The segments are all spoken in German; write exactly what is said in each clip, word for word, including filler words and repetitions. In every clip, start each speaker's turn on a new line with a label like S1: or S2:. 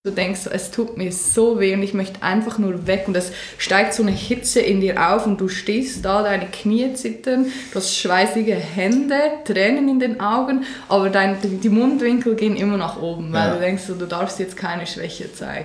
S1: Du denkst, es tut mir so weh und ich möchte einfach nur weg und es steigt so eine Hitze in dir auf und du stehst da, deine Knie zittern, du hast schweißige Hände, Tränen in den Augen, aber dein, die Mundwinkel gehen immer nach oben, weil ja. du denkst, du darfst jetzt keine Schwäche zeigen.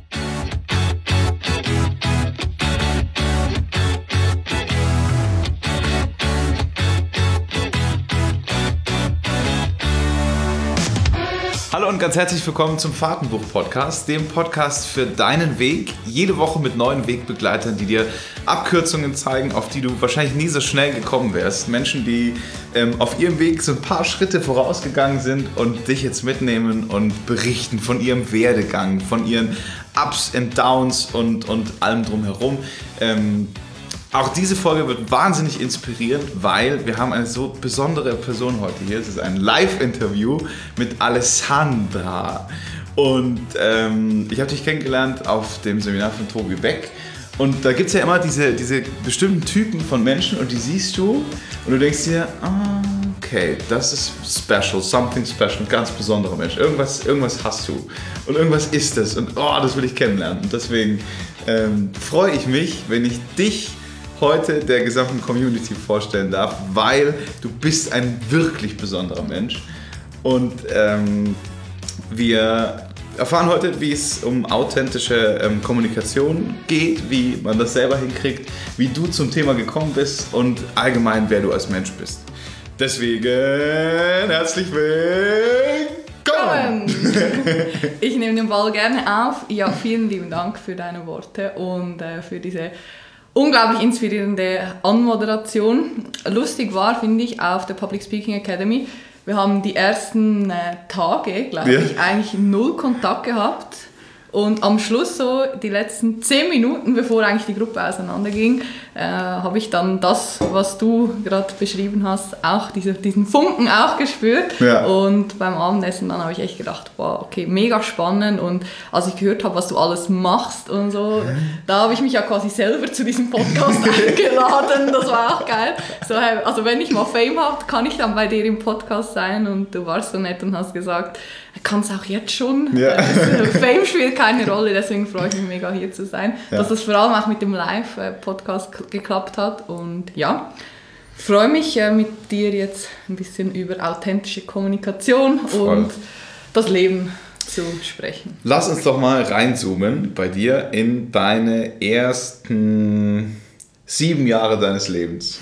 S2: Hallo und ganz herzlich willkommen zum Fahrtenbuch-Podcast, dem Podcast für deinen Weg. Jede Woche mit neuen Wegbegleitern, die dir Abkürzungen zeigen, auf die du wahrscheinlich nie so schnell gekommen wärst. Menschen, die ähm, auf ihrem Weg so ein paar Schritte vorausgegangen sind und dich jetzt mitnehmen und berichten von ihrem Werdegang, von ihren Ups und Downs und, und allem drumherum. Ähm, Auch diese Folge wird wahnsinnig inspirierend, weil wir haben eine so besondere Person heute hier. Es ist ein Live-Interview mit Alessandra. Und ähm, ich habe dich kennengelernt auf dem Seminar von Tobi Beck. Und da gibt es ja immer diese, diese bestimmten Typen von Menschen und die siehst du und du denkst dir, ah, okay, das ist special, something special, ein ganz besonderer Mensch. Irgendwas, irgendwas hast du und irgendwas ist es und oh, das will ich kennenlernen. Und deswegen ähm, freue ich mich, wenn ich dich heute der gesamten Community vorstellen darf, weil du bist ein wirklich besonderer Mensch. Und ähm, wir erfahren heute, wie es um authentische ähm, Kommunikation geht, wie man das selber hinkriegt, wie du zum Thema gekommen bist und allgemein, wer du als Mensch bist. Deswegen herzlich willkommen!
S1: Ich nehme den Ball gerne auf. Ja, vielen lieben Dank für deine Worte und äh, für diese unglaublich inspirierende Anmoderation. Lustig war, finde ich, auf der Public Speaking Academy. Wir haben die ersten äh, Tage, glaube ja. ich, eigentlich null Kontakt gehabt. Und am Schluss, so die letzten zehn Minuten, bevor eigentlich die Gruppe auseinanderging, äh, habe ich dann das, was du gerade beschrieben hast, auch diese, diesen Funken auch gespürt. Ja. Und beim Abendessen dann habe ich echt gedacht, wow, okay, mega spannend. Und als ich gehört habe, was du alles machst und so, da habe ich mich ja quasi selber zu diesem Podcast eingeladen. Das war auch geil. So, also wenn ich mal Fame habe, kann ich dann bei dir im Podcast sein. Und du warst so nett und hast gesagt, kann es auch jetzt schon. Ja. Fame spielt keine Rolle, deswegen freue ich mich mega hier zu sein. Ja. Dass das vor allem auch mit dem Live-Podcast geklappt hat. Und ja, freue mich mit dir jetzt ein bisschen über authentische Kommunikation Voll. und das Leben zu sprechen.
S2: Lass uns doch mal reinzoomen bei dir in deine ersten sieben Jahre deines Lebens.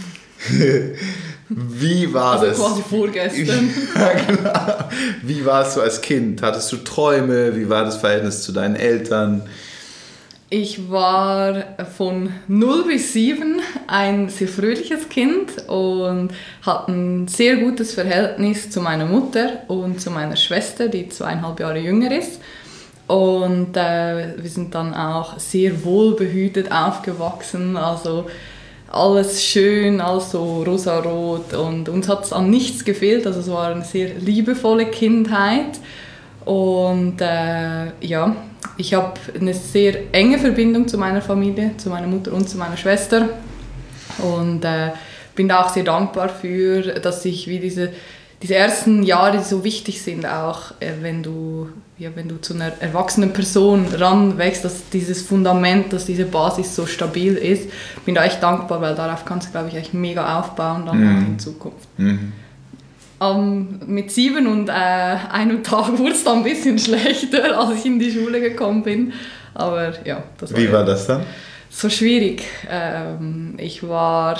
S2: Wie war
S1: also
S2: das?
S1: Quasi vorgestern.
S2: Ja, genau. Wie warst du als Kind? Hattest du Träume? Wie war das Verhältnis zu deinen Eltern?
S1: Ich war von null bis sieben ein sehr fröhliches Kind und hatte ein sehr gutes Verhältnis zu meiner Mutter und zu meiner Schwester, die zweieinhalb Jahre jünger ist. Und äh, wir sind dann auch sehr wohlbehütet aufgewachsen, also alles schön, alles so rosarot und uns hat es an nichts gefehlt, also es war eine sehr liebevolle Kindheit und äh, ja, ich habe eine sehr enge Verbindung zu meiner Familie, zu meiner Mutter und zu meiner Schwester und äh, bin da auch sehr dankbar für, dass ich wie diese diese ersten Jahre, die so wichtig sind, auch äh, wenn du ja, wenn du zu einer erwachsenen Person ranwächst, dass dieses Fundament, dass diese Basis so stabil ist, bin da echt dankbar, weil darauf kannst du, glaube ich, echt mega aufbauen dann mhm. auch in Zukunft. Mhm. Um, mit sieben und äh, einem Tag wurde es dann ein bisschen schlechter, als ich in die Schule gekommen bin, aber ja. Das war
S2: Wie war das dann?
S1: So schwierig. Ähm, ich war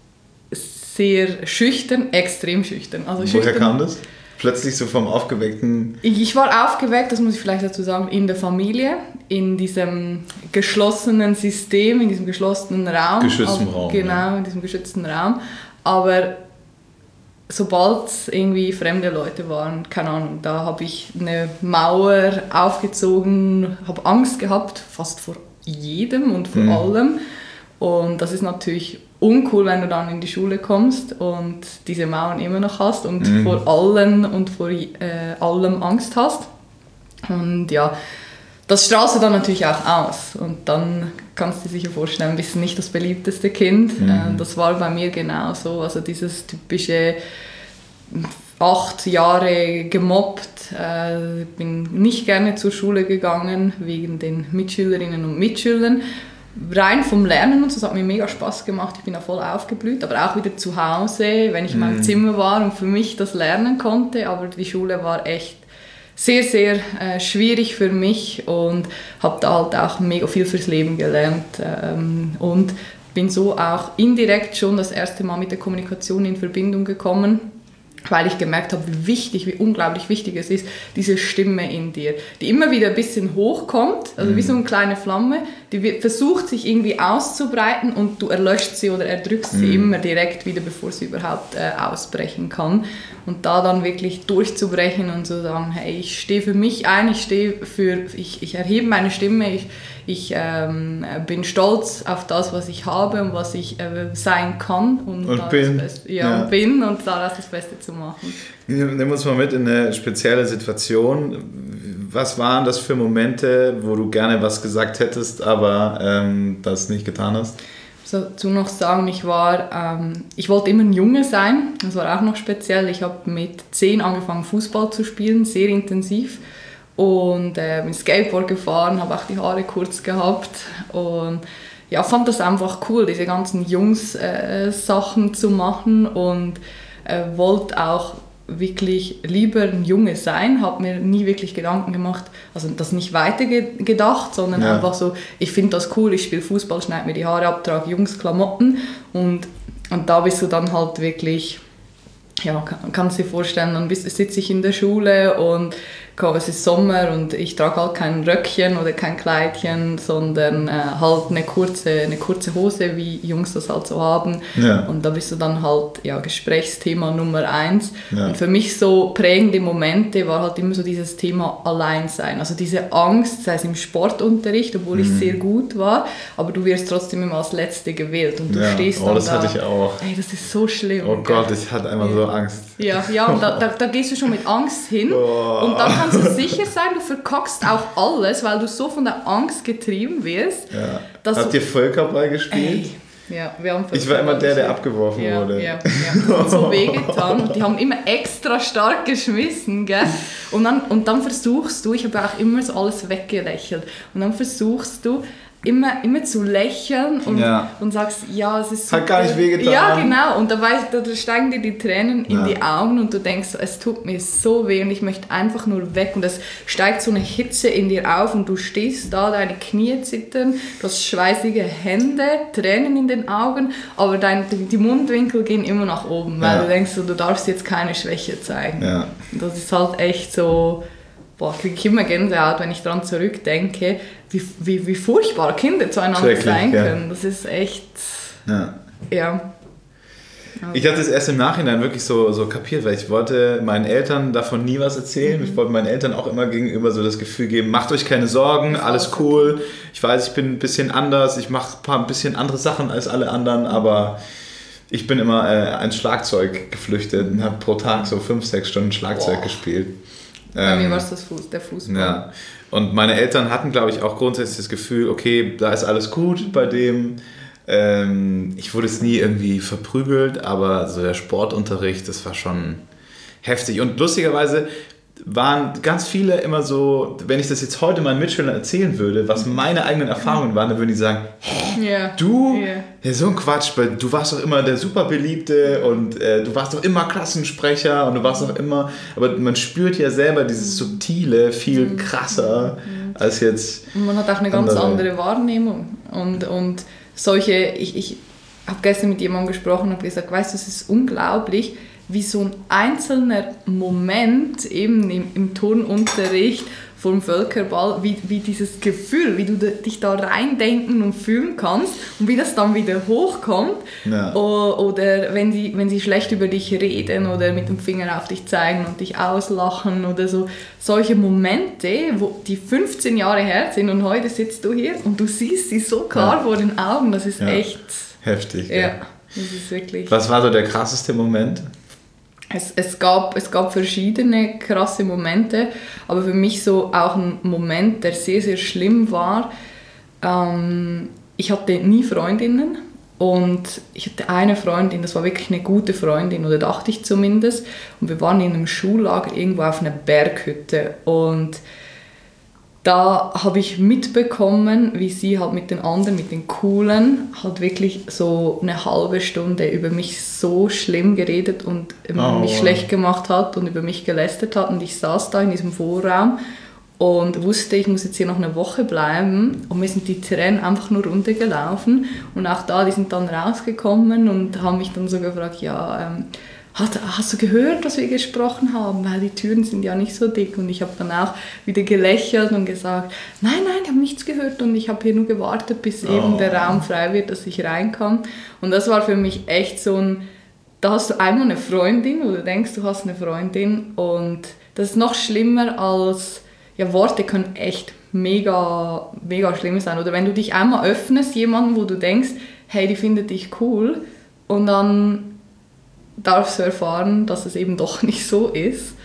S1: sehr schüchtern, extrem schüchtern. Also
S2: Woher
S1: schüchtern,
S2: kam das? Plötzlich so vom aufgeweckten...
S1: Ich war aufgeweckt, das muss ich vielleicht dazu sagen, in der Familie, in diesem geschlossenen System, in diesem geschlossenen Raum.
S2: Geschützten Raum.
S1: Genau, ja. in diesem geschützten Raum. Aber sobald es irgendwie fremde Leute waren, keine Ahnung, da habe ich eine Mauer aufgezogen, habe Angst gehabt, fast vor jedem und vor mhm. allem. Und das ist natürlich uncool, wenn du dann in die Schule kommst und diese Mauern immer noch hast und mhm. vor allen und vor äh, allem Angst hast. Und ja, das strahlst du dann natürlich auch aus. Und dann kannst du dir sicher vorstellen, bist du nicht das beliebteste Kind. Mhm. Äh, das war bei mir genauso. Also dieses typische acht Jahre gemobbt, äh, bin nicht gerne zur Schule gegangen wegen den Mitschülerinnen und Mitschülern. Rein vom Lernen und so, das hat mir mega Spaß gemacht, ich bin auch voll aufgeblüht, aber auch wieder zu Hause, wenn ich in meinem mm. Zimmer war und für mich das lernen konnte, aber die Schule war echt sehr, sehr äh, schwierig für mich und habe da halt auch mega viel fürs Leben gelernt ähm, und bin so auch indirekt schon das erste Mal mit der Kommunikation in Verbindung gekommen, weil ich gemerkt habe, wie wichtig, wie unglaublich wichtig es ist, diese Stimme in dir, die immer wieder ein bisschen hochkommt, also mm. wie so eine kleine Flamme, die versucht sich irgendwie auszubreiten und du erlöscht sie oder erdrückst mm. sie immer direkt wieder, bevor sie überhaupt äh, ausbrechen kann. Und da dann wirklich durchzubrechen und zu sagen, hey, ich stehe für mich ein, ich stehe für, ich, ich erhebe meine Stimme, ich, ich ähm, bin stolz auf das, was ich habe und was ich äh, sein kann und,
S2: und bin.
S1: Das Beste, ja, ja. Und bin und daraus das Beste zu machen.
S2: Nimm uns mal mit in eine spezielle Situation. Was waren das für Momente, wo du gerne was gesagt hättest, aber ähm, das nicht getan hast?
S1: Dazu noch sagen, ich war, ähm, ich wollte immer ein Junge sein, das war auch noch speziell. Ich habe mit zehn angefangen Fußball zu spielen, sehr intensiv und äh, bin Skateboard gefahren, habe auch die Haare kurz gehabt und ja, fand das einfach cool, diese ganzen Jungs-Sachen äh, zu machen und äh, wollte auch wirklich lieber ein Junge sein, habe mir nie wirklich Gedanken gemacht, also das nicht weiter gedacht, sondern ja. einfach so, ich finde das cool, ich spiele Fußball, schneide mir die Haare ab, trage Jungsklamotten und, und da bist du dann halt wirklich, ja, kann, kannst du dir vorstellen, dann sitze ich in der Schule und es ist Sommer und ich trage halt kein Röckchen oder kein Kleidchen, sondern äh, halt eine kurze, eine kurze Hose, wie Jungs das halt so haben. Ja. Und da bist du dann halt ja, Gesprächsthema Nummer eins. Ja. Und für mich so prägende Momente war halt immer so dieses Thema Alleinsein. Also diese Angst, sei es im Sportunterricht, obwohl mhm. ich sehr gut war, aber du wirst trotzdem immer als Letzte gewählt. Und du
S2: ja.
S1: stehst
S2: oh,
S1: dann
S2: das
S1: da.
S2: hatte ich auch.
S1: Ey, das ist so schlimm.
S2: Oh Gott, ich hatte einfach ja. so Angst.
S1: Ja, ja und da, da, da gehst du schon mit Angst hin. Oh. Und dann kannst du sicher sein, du verkackst auch alles, weil du so von der Angst getrieben wirst.
S2: Ja. Habt ihr Völkerball gespielt?
S1: Ey. Ja, wir haben
S2: ich war immer der, der abgeworfen
S1: ja,
S2: wurde.
S1: Ja, ja. Das hat so wehgetan. Die haben immer extra stark geschmissen, gell? Und dann, und dann versuchst du, ich habe auch immer so alles weggelächelt, und dann versuchst du, Immer, immer zu lächeln und, ja. und sagst, ja, es ist super.
S2: Hat gar nicht wehgetan.
S1: Ja, genau. Und da, weißt, da steigen dir die Tränen in ja. die Augen und du denkst, es tut mir so weh und ich möchte einfach nur weg. Und es steigt so eine Hitze in dir auf und du stehst da, deine Knie zittern, du hast schweißige Hände, Tränen in den Augen, aber dein, die Mundwinkel gehen immer nach oben, weil ja. du denkst, du darfst jetzt keine Schwäche zeigen. Ja. Das ist halt echt so... Boah, kriege ich immer Gänsehaut, wenn ich daran zurückdenke, wie, wie, wie furchtbar Kinder zueinander sein können. Ja. Das ist echt... Ja. ja. Also.
S2: Ich hatte es erst im Nachhinein wirklich so, so kapiert, weil ich wollte meinen Eltern davon nie was erzählen. Mhm. Ich wollte meinen Eltern auch immer gegenüber so das Gefühl geben, macht euch keine Sorgen, alles cool. Ich weiß, ich bin ein bisschen anders, ich mache ein paar ein bisschen andere Sachen als alle anderen, aber... Ich bin immer äh, ans Schlagzeug geflüchtet und habe pro Tag so fünf, sechs Stunden Schlagzeug Boah. gespielt.
S1: Bei mir war es das Fuß, der Fußball.
S2: Ja. Und meine Eltern hatten, glaube ich, auch grundsätzlich das Gefühl, okay, da ist alles gut bei dem. Ähm, ich wurde es nie irgendwie verprügelt, aber so der Sportunterricht, das war schon heftig. Und lustigerweise waren ganz viele immer so, wenn ich das jetzt heute meinen Mitschülern erzählen würde, was meine eigenen Erfahrungen waren, dann würden die sagen, hä, yeah. du, yeah. Ja, so ein Quatsch, weil du warst doch immer der Superbeliebte und äh, du warst doch immer Klassensprecher und du warst doch immer, aber man spürt ja selber dieses Subtile viel krasser mhm. als jetzt
S1: und man hat auch eine ganz andere, andere Wahrnehmung und, und solche, ich, ich habe gestern mit jemandem gesprochen und habe gesagt, weißt du, es ist unglaublich, wie so ein einzelner Moment eben im, im Turnunterricht vom Völkerball, wie, wie dieses Gefühl, wie du dich da reindenken und fühlen kannst und wie das dann wieder hochkommt. Ja. Oder wenn sie, wenn sie schlecht über dich reden oder mit dem Finger auf dich zeigen und dich auslachen oder so. Solche Momente, wo die fünfzehn Jahre her sind und heute sitzt du hier und du siehst sie so klar ja. vor den Augen, das ist ja. echt...
S2: Heftig.
S1: Ja, ja, das ist wirklich...
S2: Was war so der krasseste Moment?
S1: Es, es, gab, es gab verschiedene krasse Momente, aber für mich so auch ein Moment, der sehr, sehr schlimm war. Ähm, ich hatte nie Freundinnen Und ich hatte eine Freundin, das war wirklich eine gute Freundin, oder dachte ich zumindest. Und wir waren in einem Schullager irgendwo auf einer Berghütte. Und da habe ich mitbekommen, wie sie halt mit den anderen, mit den Coolen, halt wirklich so eine halbe Stunde über mich so schlimm geredet und
S2: oh,
S1: mich
S2: wow.
S1: schlecht gemacht hat und über mich gelästert hat. Und ich saß da in diesem Vorraum und wusste, ich muss jetzt hier noch eine Woche bleiben. Und mir sind die Tränen einfach nur runtergelaufen. Und auch da, die sind dann rausgekommen und haben mich dann so gefragt, ja, ähm, hast, hast du gehört, was wir gesprochen haben? Weil die Türen sind ja nicht so dick. Und ich habe dann auch wieder gelächelt und gesagt, nein, nein, ich habe nichts gehört. Und ich habe hier nur gewartet, bis eben oh. der Raum frei wird, dass ich rein kann. Und das war für mich echt so ein, da hast du einmal eine Freundin, wo du denkst, du hast eine Freundin. Und das ist noch schlimmer als... Ja, Worte können echt mega, mega schlimm sein. Oder wenn du dich einmal öffnest, jemanden, wo du denkst, hey, die findet dich cool, und dann darfst du erfahren, dass es eben doch nicht so ist.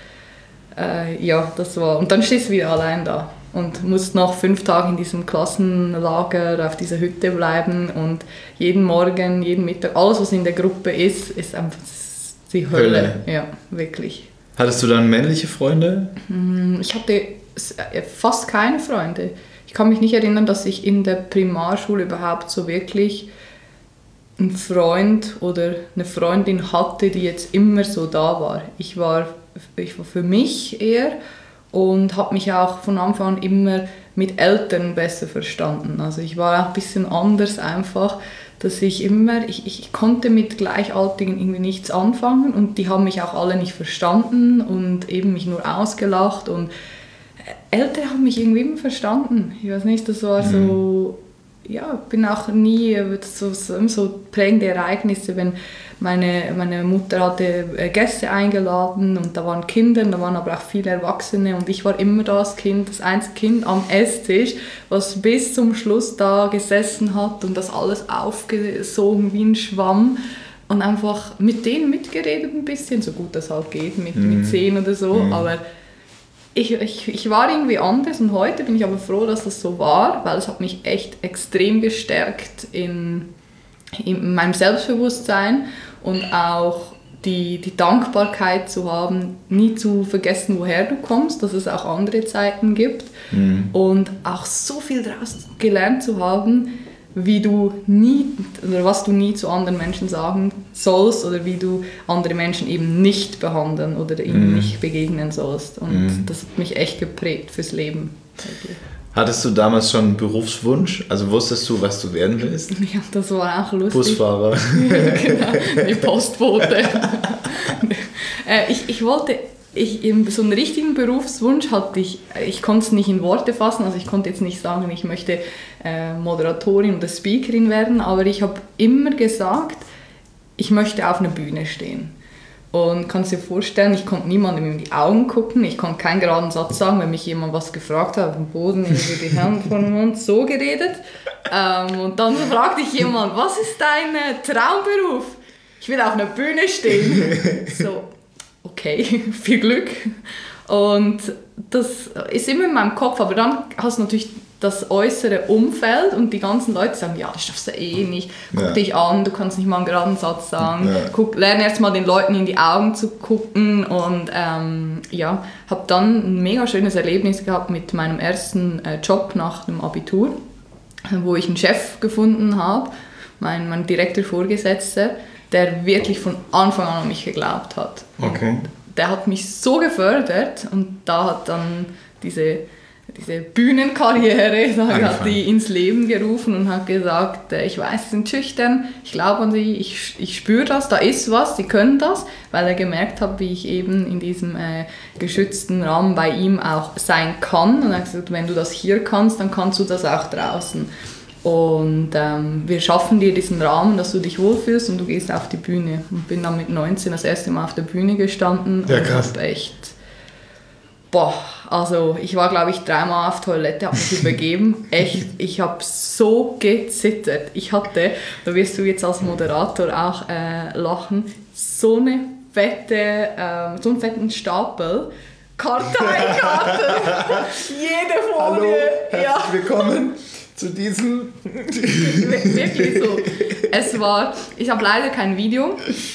S1: Äh, ja, das war... Und dann stehst du wieder allein da und musst noch fünf Tage in diesem Klassenlager auf dieser Hütte bleiben und jeden Morgen, jeden Mittag, alles, was in der Gruppe ist, ist einfach die Hölle. Hölle. Ja, wirklich.
S2: Hattest du dann männliche Freunde?
S1: Ich hatte fast keine Freunde. Ich kann mich nicht erinnern, dass ich in der Primarschule überhaupt so wirklich einen Freund oder eine Freundin hatte, die jetzt immer so da war. Ich war, ich war für mich eher und habe mich auch von Anfang an immer mit Eltern besser verstanden. Also ich war auch ein bisschen anders einfach, dass ich immer, ich, ich konnte mit Gleichaltrigen irgendwie nichts anfangen und die haben mich auch alle nicht verstanden und eben mich nur ausgelacht, und Eltern haben mich irgendwie immer verstanden. Ich weiß nicht, das war so, ja, bin auch nie, so, so, so prägende Ereignisse, wenn meine, meine Mutter hatte Gäste eingeladen und da waren Kinder, da waren aber auch viele Erwachsene und ich war immer das Kind, das einzige Kind am Esstisch, was bis zum Schluss da gesessen hat und das alles aufgesogen wie ein Schwamm und einfach mit denen mitgeredet ein bisschen, so gut das halt geht, mit, mhm. mit zehn oder so, mhm. aber Ich, ich, ich war irgendwie anders und heute bin ich aber froh, dass das so war, weil es hat mich echt extrem gestärkt in, in meinem Selbstbewusstsein und auch die, die Dankbarkeit zu haben, nie zu vergessen, woher du kommst, dass es auch andere Zeiten gibt mhm. und auch so viel daraus gelernt zu haben, wie du nie, oder was du nie zu anderen Menschen sagen sollst oder wie du andere Menschen eben nicht behandeln oder ihnen mm. nicht begegnen sollst. Und mm. das hat mich echt geprägt fürs Leben.
S2: Hattest du damals schon einen Berufswunsch? Also wusstest du, was du werden willst?
S1: Ja, das war auch lustig.
S2: Busfahrer.
S1: Genau, die Postbote. äh, ich, ich wollte... Ich, so einen richtigen Berufswunsch hatte ich, ich konnte es nicht in Worte fassen, also ich konnte jetzt nicht sagen, ich möchte äh, Moderatorin oder Speakerin werden, aber ich habe immer gesagt, ich möchte auf einer Bühne stehen. Und kannst dir vorstellen, ich konnte niemandem in die Augen gucken, ich konnte keinen geraden Satz sagen, wenn mich jemand was gefragt hat, auf dem Boden, über die Hände vor dem Mund, so geredet. Ähm, und dann fragte ich jemand, was ist dein äh, Traumberuf? Ich will auf einer Bühne stehen. So. Okay, viel Glück. Und das ist immer in meinem Kopf, aber dann hast du natürlich das äußere Umfeld und die ganzen Leute sagen, ja, das schaffst du eh nicht, guck ja. dich an, du kannst nicht mal einen geraden Satz sagen, ja. guck, lerne erst mal den Leuten in die Augen zu gucken und ähm, ja, habe dann ein mega schönes Erlebnis gehabt mit meinem ersten äh, Job nach dem Abitur, wo ich einen Chef gefunden habe, mein, mein direkter Vorgesetzter, der wirklich von Anfang an an mich geglaubt hat.
S2: Okay.
S1: Und der hat mich so gefördert und da hat dann diese, diese Bühnenkarriere, hat die ins Leben gerufen und hat gesagt, ich weiß, sie sind schüchtern, ich glaube an sie, ich, ich spüre das, da ist was, sie können das, weil er gemerkt hat, wie ich eben in diesem äh, geschützten Rahmen bei ihm auch sein kann. Und er hat gesagt, wenn du das hier kannst, dann kannst du das auch draußen. Und ähm, wir schaffen dir diesen Rahmen, dass du dich wohlfühlst und du gehst auf die Bühne. Und bin dann mit neunzehn das erste Mal auf der Bühne gestanden.
S2: Ja, krass.
S1: Und hab echt, boah, also ich war glaube ich dreimal auf Toilette, habe mich übergeben. Echt, ich habe so gezittert. Ich hatte, da wirst du jetzt als Moderator auch äh, lachen, so eine fette, äh, so einen fetten Stapel Karteikarten. Jede Folie.
S2: Hallo, herzlich
S1: ja.
S2: willkommen zu diesem...
S1: Wirklich so. es war, ich habe leider kein Video.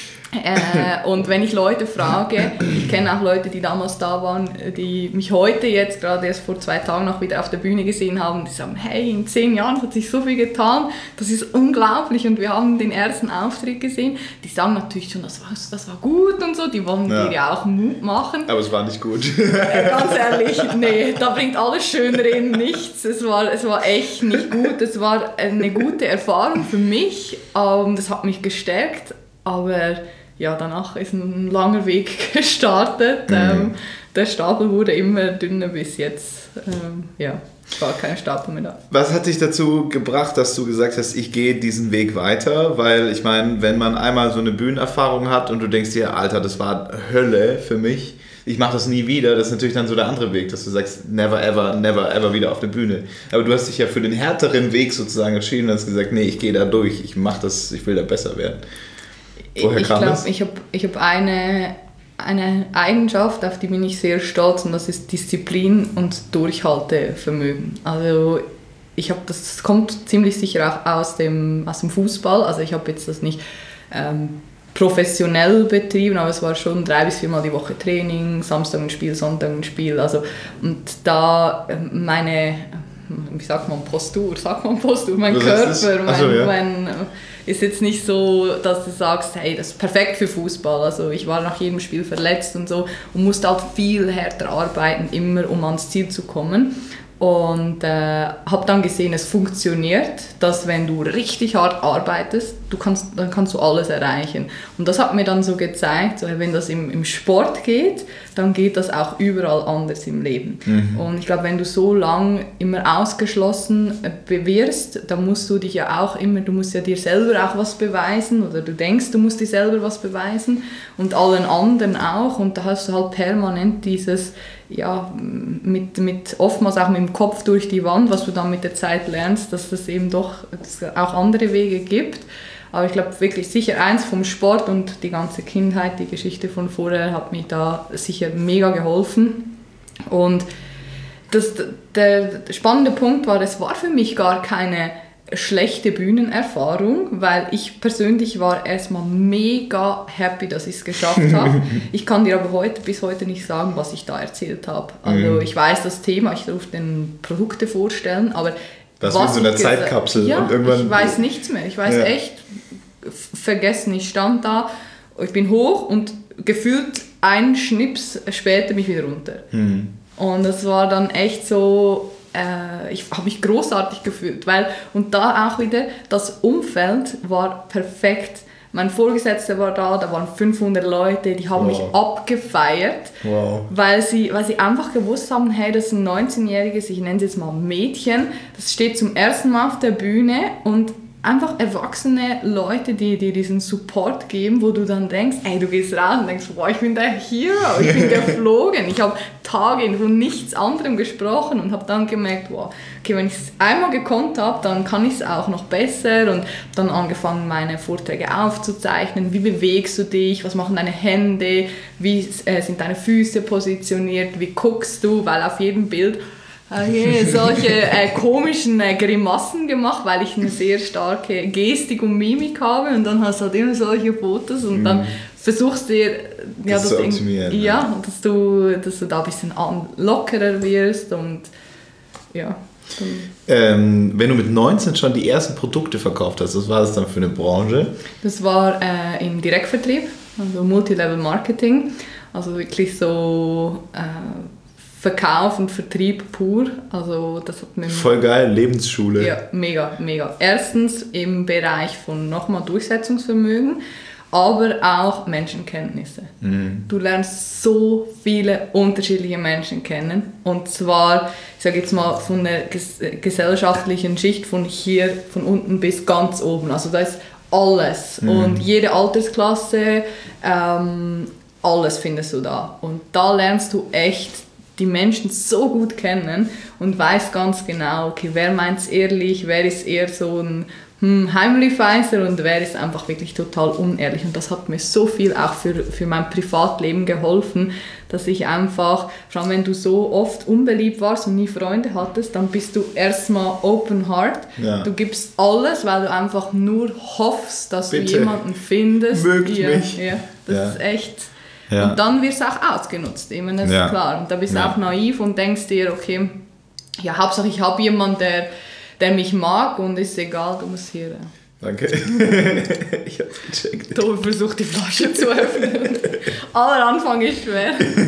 S1: Äh, und wenn ich Leute frage, ich kenne auch Leute, die damals da waren, die mich heute jetzt gerade erst vor zwei Tagen noch wieder auf der Bühne gesehen haben, die sagen, hey, in zehn Jahren hat sich so viel getan, das ist unglaublich und wir haben den ersten Auftritt gesehen. Die sagen natürlich schon, das war, das war gut und so, die wollen ja. dir ja auch Mut machen.
S2: Aber es war nicht gut.
S1: Äh, ganz ehrlich, nee, da bringt alles Schönreden nichts. Es war, es war echt nicht gut, es war eine gute Erfahrung für mich, ähm, das hat mich gestärkt, aber ja, danach ist ein langer Weg gestartet. Mhm. Ähm, der Stapel wurde immer dünner bis jetzt. Ähm, ja, es war kein Stapel mehr da.
S2: Was hat dich dazu gebracht, dass du gesagt hast, ich gehe diesen Weg weiter? Weil ich meine, wenn man einmal so eine Bühnenerfahrung hat und du denkst dir, Alter, das war Hölle für mich, ich mache das nie wieder, das ist natürlich dann so der andere Weg, dass du sagst, never ever, never ever wieder auf der Bühne. Aber du hast dich ja für den härteren Weg sozusagen entschieden und hast gesagt, nee, ich gehe da durch, ich mache das, ich will da besser werden. Woher
S1: ich
S2: kam
S1: glaube,
S2: das?
S1: ich habe ich hab eine, eine Eigenschaft, auf die bin ich sehr stolz und das ist Disziplin und Durchhaltevermögen. Also ich habe das kommt ziemlich sicher auch aus dem, aus dem Fußball. Also ich habe jetzt das nicht ähm, professionell betrieben, aber es war schon drei bis viermal die Woche Training, Samstag ein Spiel, Sonntag ein Spiel. Also, und da meine, wie sagt man, Postur, sagt man Postur, mein
S2: Was
S1: Körper, mein,
S2: so, ja.
S1: mein ist jetzt nicht so, dass du sagst, hey, das ist perfekt für Fußball. Also ich war nach jedem Spiel verletzt und so und musste halt viel härter arbeiten, immer um ans Ziel zu kommen. Und äh, habe dann gesehen, es funktioniert, dass wenn du richtig hart arbeitest, du kannst, dann kannst du alles erreichen. Und das hat mir dann so gezeigt, so, wenn das im, im Sport geht, dann geht das auch überall anders im Leben. Mhm. Und ich glaube, wenn du so lang immer ausgeschlossen wirst, dann musst du dich ja auch immer, du musst ja dir selber auch was beweisen oder du denkst, du musst dir selber was beweisen und allen anderen auch. Und da hast du halt permanent dieses, ja, mit, mit oftmals auch mit dem Kopf durch die Wand, was du dann mit der Zeit lernst, dass es eben doch dass es auch andere Wege gibt. Aber ich glaube wirklich sicher eins vom Sport und die ganze Kindheit, die Geschichte von vorher hat mir da sicher mega geholfen. Und das, der spannende Punkt war, es war für mich gar keine schlechte Bühnenerfahrung, weil ich persönlich war erstmal mega happy, dass ich es geschafft habe. Ich kann dir aber heute, bis heute nicht sagen, was ich da erzählt habe. Also mm. ich weiß das Thema, ich durfte den Produkte vorstellen, aber
S2: das was wie so eine Zeitkapsel.
S1: Ja,
S2: und irgendwann
S1: ich weiß nichts mehr. Ich weiß ja. echt, vergessen, ich stand da, ich bin hoch und gefühlt einen Schnips später mich wieder runter. Mm. Und das war dann echt so, ich habe mich großartig gefühlt, weil, und da auch wieder, das Umfeld war perfekt. Mein Vorgesetzter war da, da waren fünfhundert Leute, die haben wow. mich abgefeiert, wow. weil, sie, weil sie einfach gewusst haben, hey, das ist ein neunzehnjähriges, ich nenne es jetzt mal Mädchen, das steht zum ersten Mal auf der Bühne und einfach erwachsene Leute, die dir diesen Support geben, wo du dann denkst, ey, du gehst raus und denkst, boah, ich bin der Hero, ich bin geflogen. Ich habe Tage von nichts anderem gesprochen und habe dann gemerkt, wow, okay, wenn ich es einmal gekonnt habe, dann kann ich es auch noch besser und dann angefangen, meine Vorträge aufzuzeichnen. Wie bewegst du dich? Was machen deine Hände? Wie äh, sind deine Füße positioniert? Wie guckst du? Weil auf jedem Bild Okay, solche äh, komischen äh, Grimassen gemacht, weil ich eine sehr starke Gestik und Mimik habe und dann hast du halt immer solche Fotos und mm. dann versuchst du dir ja, das, das zu optimieren. Ja, ja. Dass, du, dass du da ein bisschen lockerer wirst und ja.
S2: Ähm, wenn du mit neunzehn schon die ersten Produkte verkauft hast, was war das dann für eine Branche?
S1: Das war äh, im Direktvertrieb, also Multilevel Marketing, also wirklich so äh, Verkauf und Vertrieb pur, also das hat mir
S2: voll geil, Lebensschule.
S1: Ja, mega, mega. Erstens im Bereich von nochmal Durchsetzungsvermögen, aber auch Menschenkenntnisse. Mhm. Du lernst so viele unterschiedliche Menschen kennen und zwar, ich sage jetzt mal, von der ges- gesellschaftlichen Schicht von hier, von unten bis ganz oben, also da ist alles mhm. und jede Altersklasse, ähm, alles findest du da und da lernst du echt die Menschen so gut kennen und weiß ganz genau, okay, wer meint es ehrlich, wer ist eher so ein, hm, Heimlichweiser und wer ist einfach wirklich total unehrlich. Und das hat mir so viel auch für, für mein Privatleben geholfen, dass ich einfach, vor allem wenn du so oft unbeliebt warst und nie Freunde hattest, dann bist du erstmal open heart. Ja. Du gibst alles, weil du einfach nur hoffst, dass Bitte. du jemanden findest.
S2: Mögt ja, mich.
S1: Ja, das ja. ist echt...
S2: Ja.
S1: Und dann wird es auch ausgenutzt, ich meine, das ist ja. klar. Und da bist du ja. auch naiv und denkst dir, okay, ja, Hauptsache ich habe jemanden, der, der mich mag und ist egal, du musst hier...
S2: Danke. Ich hab's gecheckt.
S1: Tobi versucht die Flasche zu öffnen. Aller Anfang ist schwer.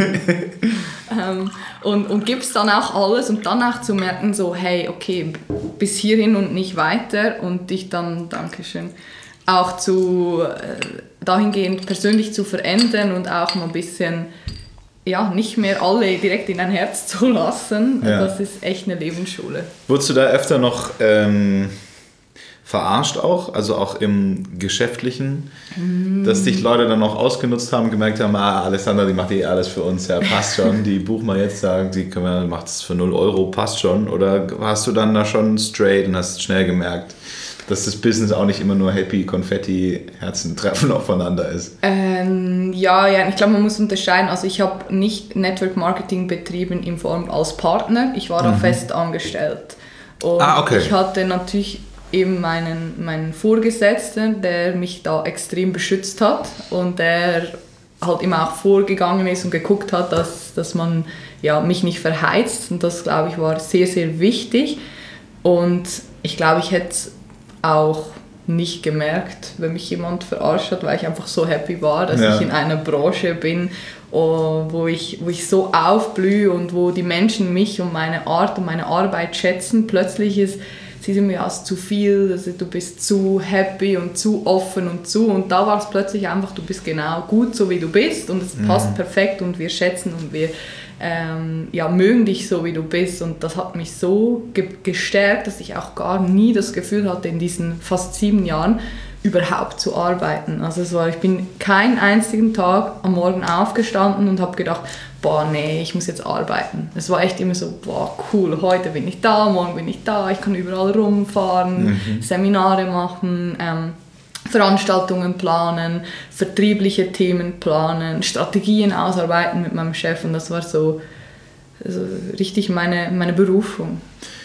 S1: ähm, und, und gibst dann auch alles und dann auch zu merken, so, hey, okay, bis hierhin und nicht weiter und dich dann, Dankeschön, auch zu... Äh, dahingehend persönlich zu verändern und auch mal ein bisschen, ja, nicht mehr alle direkt in dein Herz zu lassen. Ja. Das ist echt eine Lebensschule.
S2: Wurdest du da öfter noch ähm, verarscht auch, also auch im Geschäftlichen, mm. dass dich Leute dann auch ausgenutzt haben, gemerkt haben, ah, Alessandra, die macht eh alles für uns, ja, passt schon, die buchen wir jetzt, sagen, die können wir, macht es für null Euro, passt schon, oder warst du dann da schon straight und hast schnell gemerkt, dass das Business auch nicht immer nur Happy, Konfetti, Herzentreffen aufeinander ist?
S1: Ähm, ja, ja, ich glaube, man muss unterscheiden. Also ich habe nicht Network Marketing betrieben in Form als Partner. Ich war mhm. da fest angestellt. Und
S2: ah, okay.
S1: ich hatte natürlich eben meinen, meinen Vorgesetzten, der mich da extrem beschützt hat und der halt immer auch vorgegangen ist und geguckt hat, dass, dass man ja, mich nicht verheizt. Und das, glaube ich, war sehr, sehr wichtig. Und ich glaube, ich hätte auch nicht gemerkt, wenn mich jemand verarscht hat, weil ich einfach so happy war, dass ja. ich in einer Branche bin, wo ich, wo ich so aufblühe und wo die Menschen mich und meine Art und meine Arbeit schätzen. Plötzlich ist sie sind mir als zu viel, also du bist zu happy und zu offen und zu und da war es plötzlich einfach, du bist genau gut so wie du bist und es mhm. passt perfekt und wir schätzen und wir Ähm, ja, mögen dich so, wie du bist. Und das hat mich so ge- gestärkt, dass ich auch gar nie das Gefühl hatte, in diesen fast sieben Jahren überhaupt zu arbeiten. Also es war, ich bin keinen einzigen Tag am Morgen aufgestanden und habe gedacht, boah, nee, ich muss jetzt arbeiten. Es war echt immer so, boah, cool, heute bin ich da, morgen bin ich da, ich kann überall rumfahren, mhm. Seminare machen, ähm, Veranstaltungen planen, vertriebliche Themen planen, Strategien ausarbeiten mit meinem Chef und das war so also richtig meine, meine Berufung.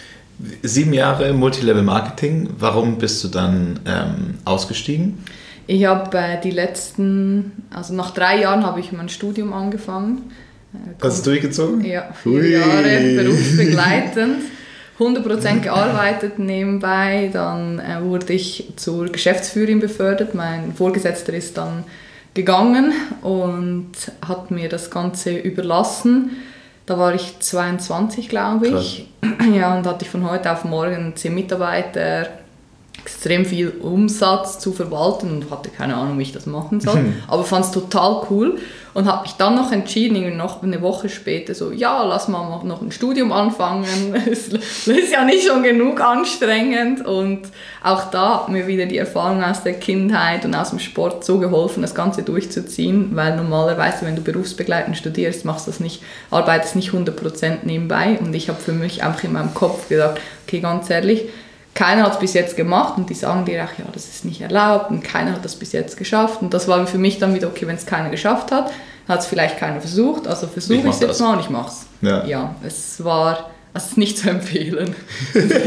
S2: Sieben Jahre Multilevel-Marketing, warum bist du dann ähm, ausgestiegen?
S1: Ich habe äh, die letzten, also nach drei Jahren habe ich mein Studium angefangen.
S2: Hast du durchgezogen?
S1: Ja, vier Ui. Jahre berufsbegleitend. hundert Prozent gearbeitet nebenbei, dann äh, wurde ich zur Geschäftsführerin befördert. Mein Vorgesetzter ist dann gegangen und hat mir das Ganze überlassen. Da war ich zweiundzwanzig, glaube ich. Krass. Ja, und hatte ich von heute auf morgen zehn Mitarbeiter, extrem viel Umsatz zu verwalten und hatte keine Ahnung, wie ich das machen soll. Mhm. Aber fand es total cool und habe mich dann noch entschieden, noch eine Woche später so, ja, lass mal noch ein Studium anfangen. Es ist ja nicht schon genug anstrengend und auch da hat mir wieder die Erfahrung aus der Kindheit und aus dem Sport so geholfen, das Ganze durchzuziehen, weil normalerweise, wenn du berufsbegleitend studierst, machst du das nicht, arbeitest nicht hundert Prozent nebenbei und ich habe für mich einfach in meinem Kopf gedacht, okay, ganz ehrlich, keiner hat es bis jetzt gemacht und die sagen dir auch, ja, das ist nicht erlaubt und keiner hat das bis jetzt geschafft. Und das war für mich dann wieder, okay, wenn es keiner geschafft hat, hat es vielleicht keiner versucht, also versuche ich es jetzt mal und ich mache es. Ja. ja, es war, es ist nicht zu empfehlen. Es ist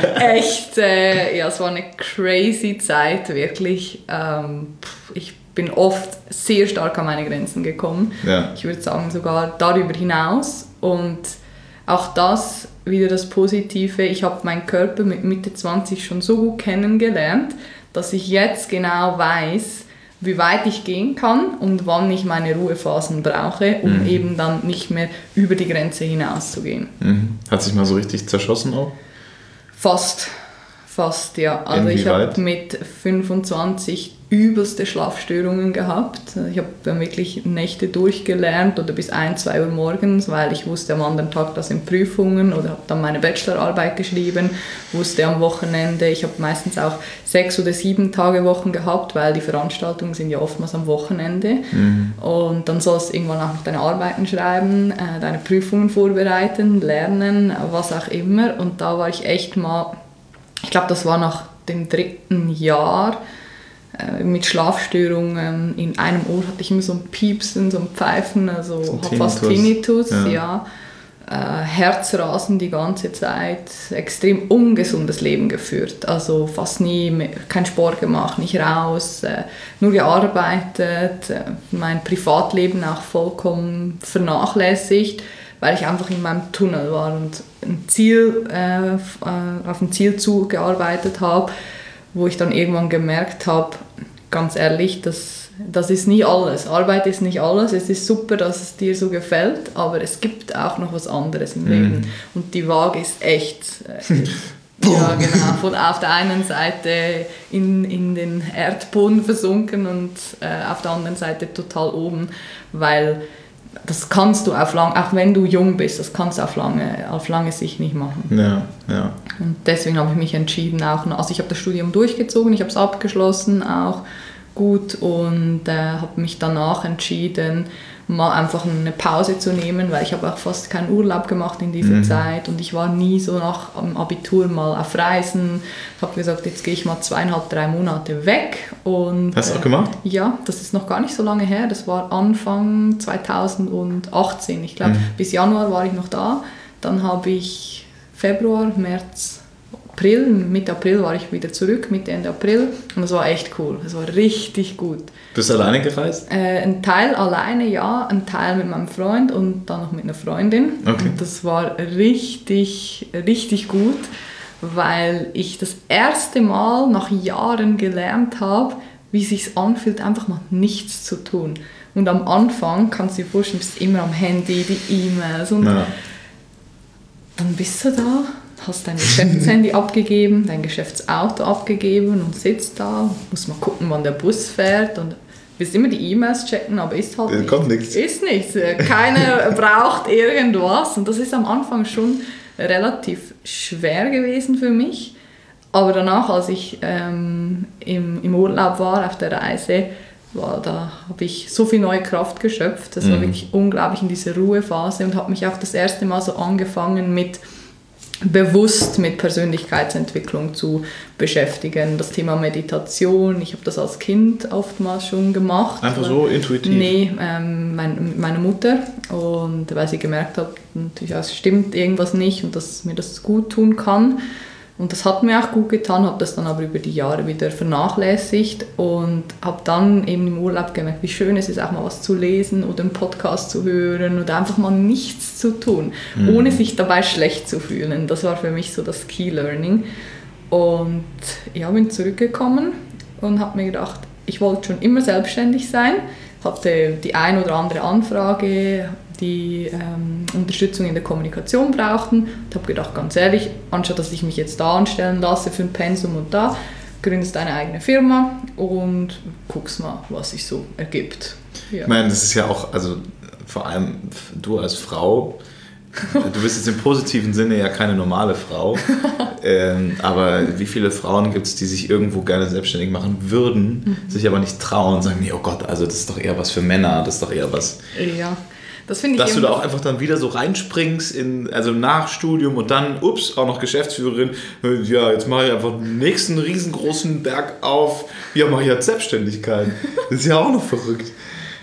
S1: echt, äh, ja, es war eine crazy Zeit, wirklich. Ähm, ich bin oft sehr stark an meine Grenzen gekommen. Ja. Ich würde sagen, sogar darüber hinaus und auch das wieder das Positive, ich habe meinen Körper mit Mitte zwanzig schon so gut kennengelernt, dass ich jetzt genau weiß, wie weit ich gehen kann und wann ich meine Ruhephasen brauche, um mhm. eben dann nicht mehr über die Grenze hinaus zu gehen.
S2: Mhm. Hat sich mal so richtig zerschossen auch?
S1: Fast, fast, ja. Also Inwieweit? Ich habe mit fünfundzwanzig übelste Schlafstörungen gehabt. Ich habe dann wirklich Nächte durchgelernt oder bis ein, zwei Uhr morgens, weil ich wusste am anderen Tag, das sind Prüfungen oder habe dann meine Bachelorarbeit geschrieben, wusste am Wochenende, ich habe meistens auch sechs oder sieben Tage Wochen gehabt, weil die Veranstaltungen sind ja oftmals am Wochenende mhm. und dann sollst du irgendwann auch noch deine Arbeiten schreiben, äh, deine Prüfungen vorbereiten, lernen, was auch immer und da war ich echt mal, ich glaube, das war nach dem dritten Jahr äh, mit Schlafstörungen. In einem Ohr hatte ich immer so ein Piepsen, so ein Pfeifen, also
S2: so
S1: habe fast Tinnitus, ja. ja. Äh, Herzrasen die ganze Zeit, extrem ungesundes Leben geführt. Also fast nie mehr, kein Sport gemacht, nicht raus, äh, nur gearbeitet, äh, mein Privatleben auch vollkommen vernachlässigt, weil ich einfach in meinem Tunnel war und ein Ziel, äh, auf ein Ziel zugearbeitet habe, wo ich dann irgendwann gemerkt habe, ganz ehrlich, dass das ist nicht alles. Arbeit ist nicht alles. Es ist super, dass es dir so gefällt, aber es gibt auch noch was anderes im Leben. Mm. Und die Waage ist echt, äh, ja genau, von auf der einen Seite in, in den Erdboden versunken und äh, auf der anderen Seite total oben, weil das kannst du auf lang, auch wenn du jung bist, das kannst du auf lange, auf lange Sicht nicht machen.
S2: Ja, ja.
S1: Und deswegen habe ich mich entschieden, auch, also ich habe das Studium durchgezogen, ich habe es abgeschlossen auch, gut und äh, habe mich danach entschieden, mal einfach eine Pause zu nehmen, weil ich habe auch fast keinen Urlaub gemacht in dieser mhm. Zeit und ich war nie so nach dem Abitur mal auf Reisen. Ich habe gesagt, jetzt gehe ich mal zweieinhalb, drei Monate weg. Und,
S2: hast du auch gemacht?
S1: Äh, ja, das ist noch gar nicht so lange her, das war Anfang zweitausendachtzehn. Ich glaube, mhm. bis Januar war ich noch da, dann habe ich Februar, März, April, Mitte April war ich wieder zurück, Mitte, Ende April und es war echt cool, es war richtig gut.
S2: Bist du alleine gereist?
S1: Äh, ein Teil alleine, ja, ein Teil mit meinem Freund und dann noch mit einer Freundin. Okay. Und das war richtig, richtig gut, weil ich das erste Mal nach Jahren gelernt habe, wie es sich anfühlt, einfach mal nichts zu tun. Und am Anfang, kannst du dir vorstellen, bist du immer am Handy, die E-Mails und ja. dann bist du da, hast dein Geschäftshandy abgegeben, dein Geschäftsauto abgegeben und sitzt da, musst mal gucken, wann der Bus fährt und willst immer die E-Mails checken, aber ist halt nichts.
S2: Kommt nichts.
S1: Ist nichts. Keiner braucht irgendwas und das ist am Anfang schon relativ schwer gewesen für mich, aber danach, als ich ähm, im, im Urlaub war, auf der Reise, war, da habe ich so viel neue Kraft geschöpft, das mhm. war wirklich unglaublich in dieser Ruhephase und habe mich auch das erste Mal so angefangen mit bewusst mit Persönlichkeitsentwicklung zu beschäftigen. Das Thema Meditation, ich habe das als Kind oftmals schon gemacht.
S2: Einfach so intuitiv?
S1: Nee, ähm, mein, meine Mutter. Und weil sie gemerkt hat, natürlich, es stimmt irgendwas nicht und dass mir das gut tun kann. Und das hat mir auch gut getan, habe das dann aber über die Jahre wieder vernachlässigt und habe dann eben im Urlaub gemerkt, wie schön es ist, auch mal was zu lesen oder einen Podcast zu hören oder einfach mal nichts zu tun, mhm. ohne sich dabei schlecht zu fühlen. Das war für mich so das Key Learning. Und ja, bin zurückgekommen und habe mir gedacht, ich wollte schon immer selbstständig sein, hatte die ein oder andere Anfrage, die ähm, Unterstützung in der Kommunikation brauchten. Ich habe gedacht, ganz ehrlich, anstatt dass ich mich jetzt da anstellen lasse für ein Pensum und da, gründest eine eigene Firma und guckst mal, was sich so ergibt. Ja.
S2: Ich meine, das ist ja auch, also vor allem du als Frau, du bist jetzt im positiven Sinne ja keine normale Frau, ähm, aber wie viele Frauen gibt es, die sich irgendwo gerne selbstständig machen würden, mhm. sich aber nicht trauen und sagen, nee, oh Gott, also das ist doch eher was für Männer, das ist doch eher was...
S1: Ja. Das finde ich
S2: Dass du da auch einfach dann wieder so reinspringst, in, also nach Studium und dann, ups, auch noch Geschäftsführerin, ja, jetzt mache ich einfach den nächsten riesengroßen Berg auf, ja, mache ich jetzt Selbstständigkeit. Das ist ja auch noch verrückt.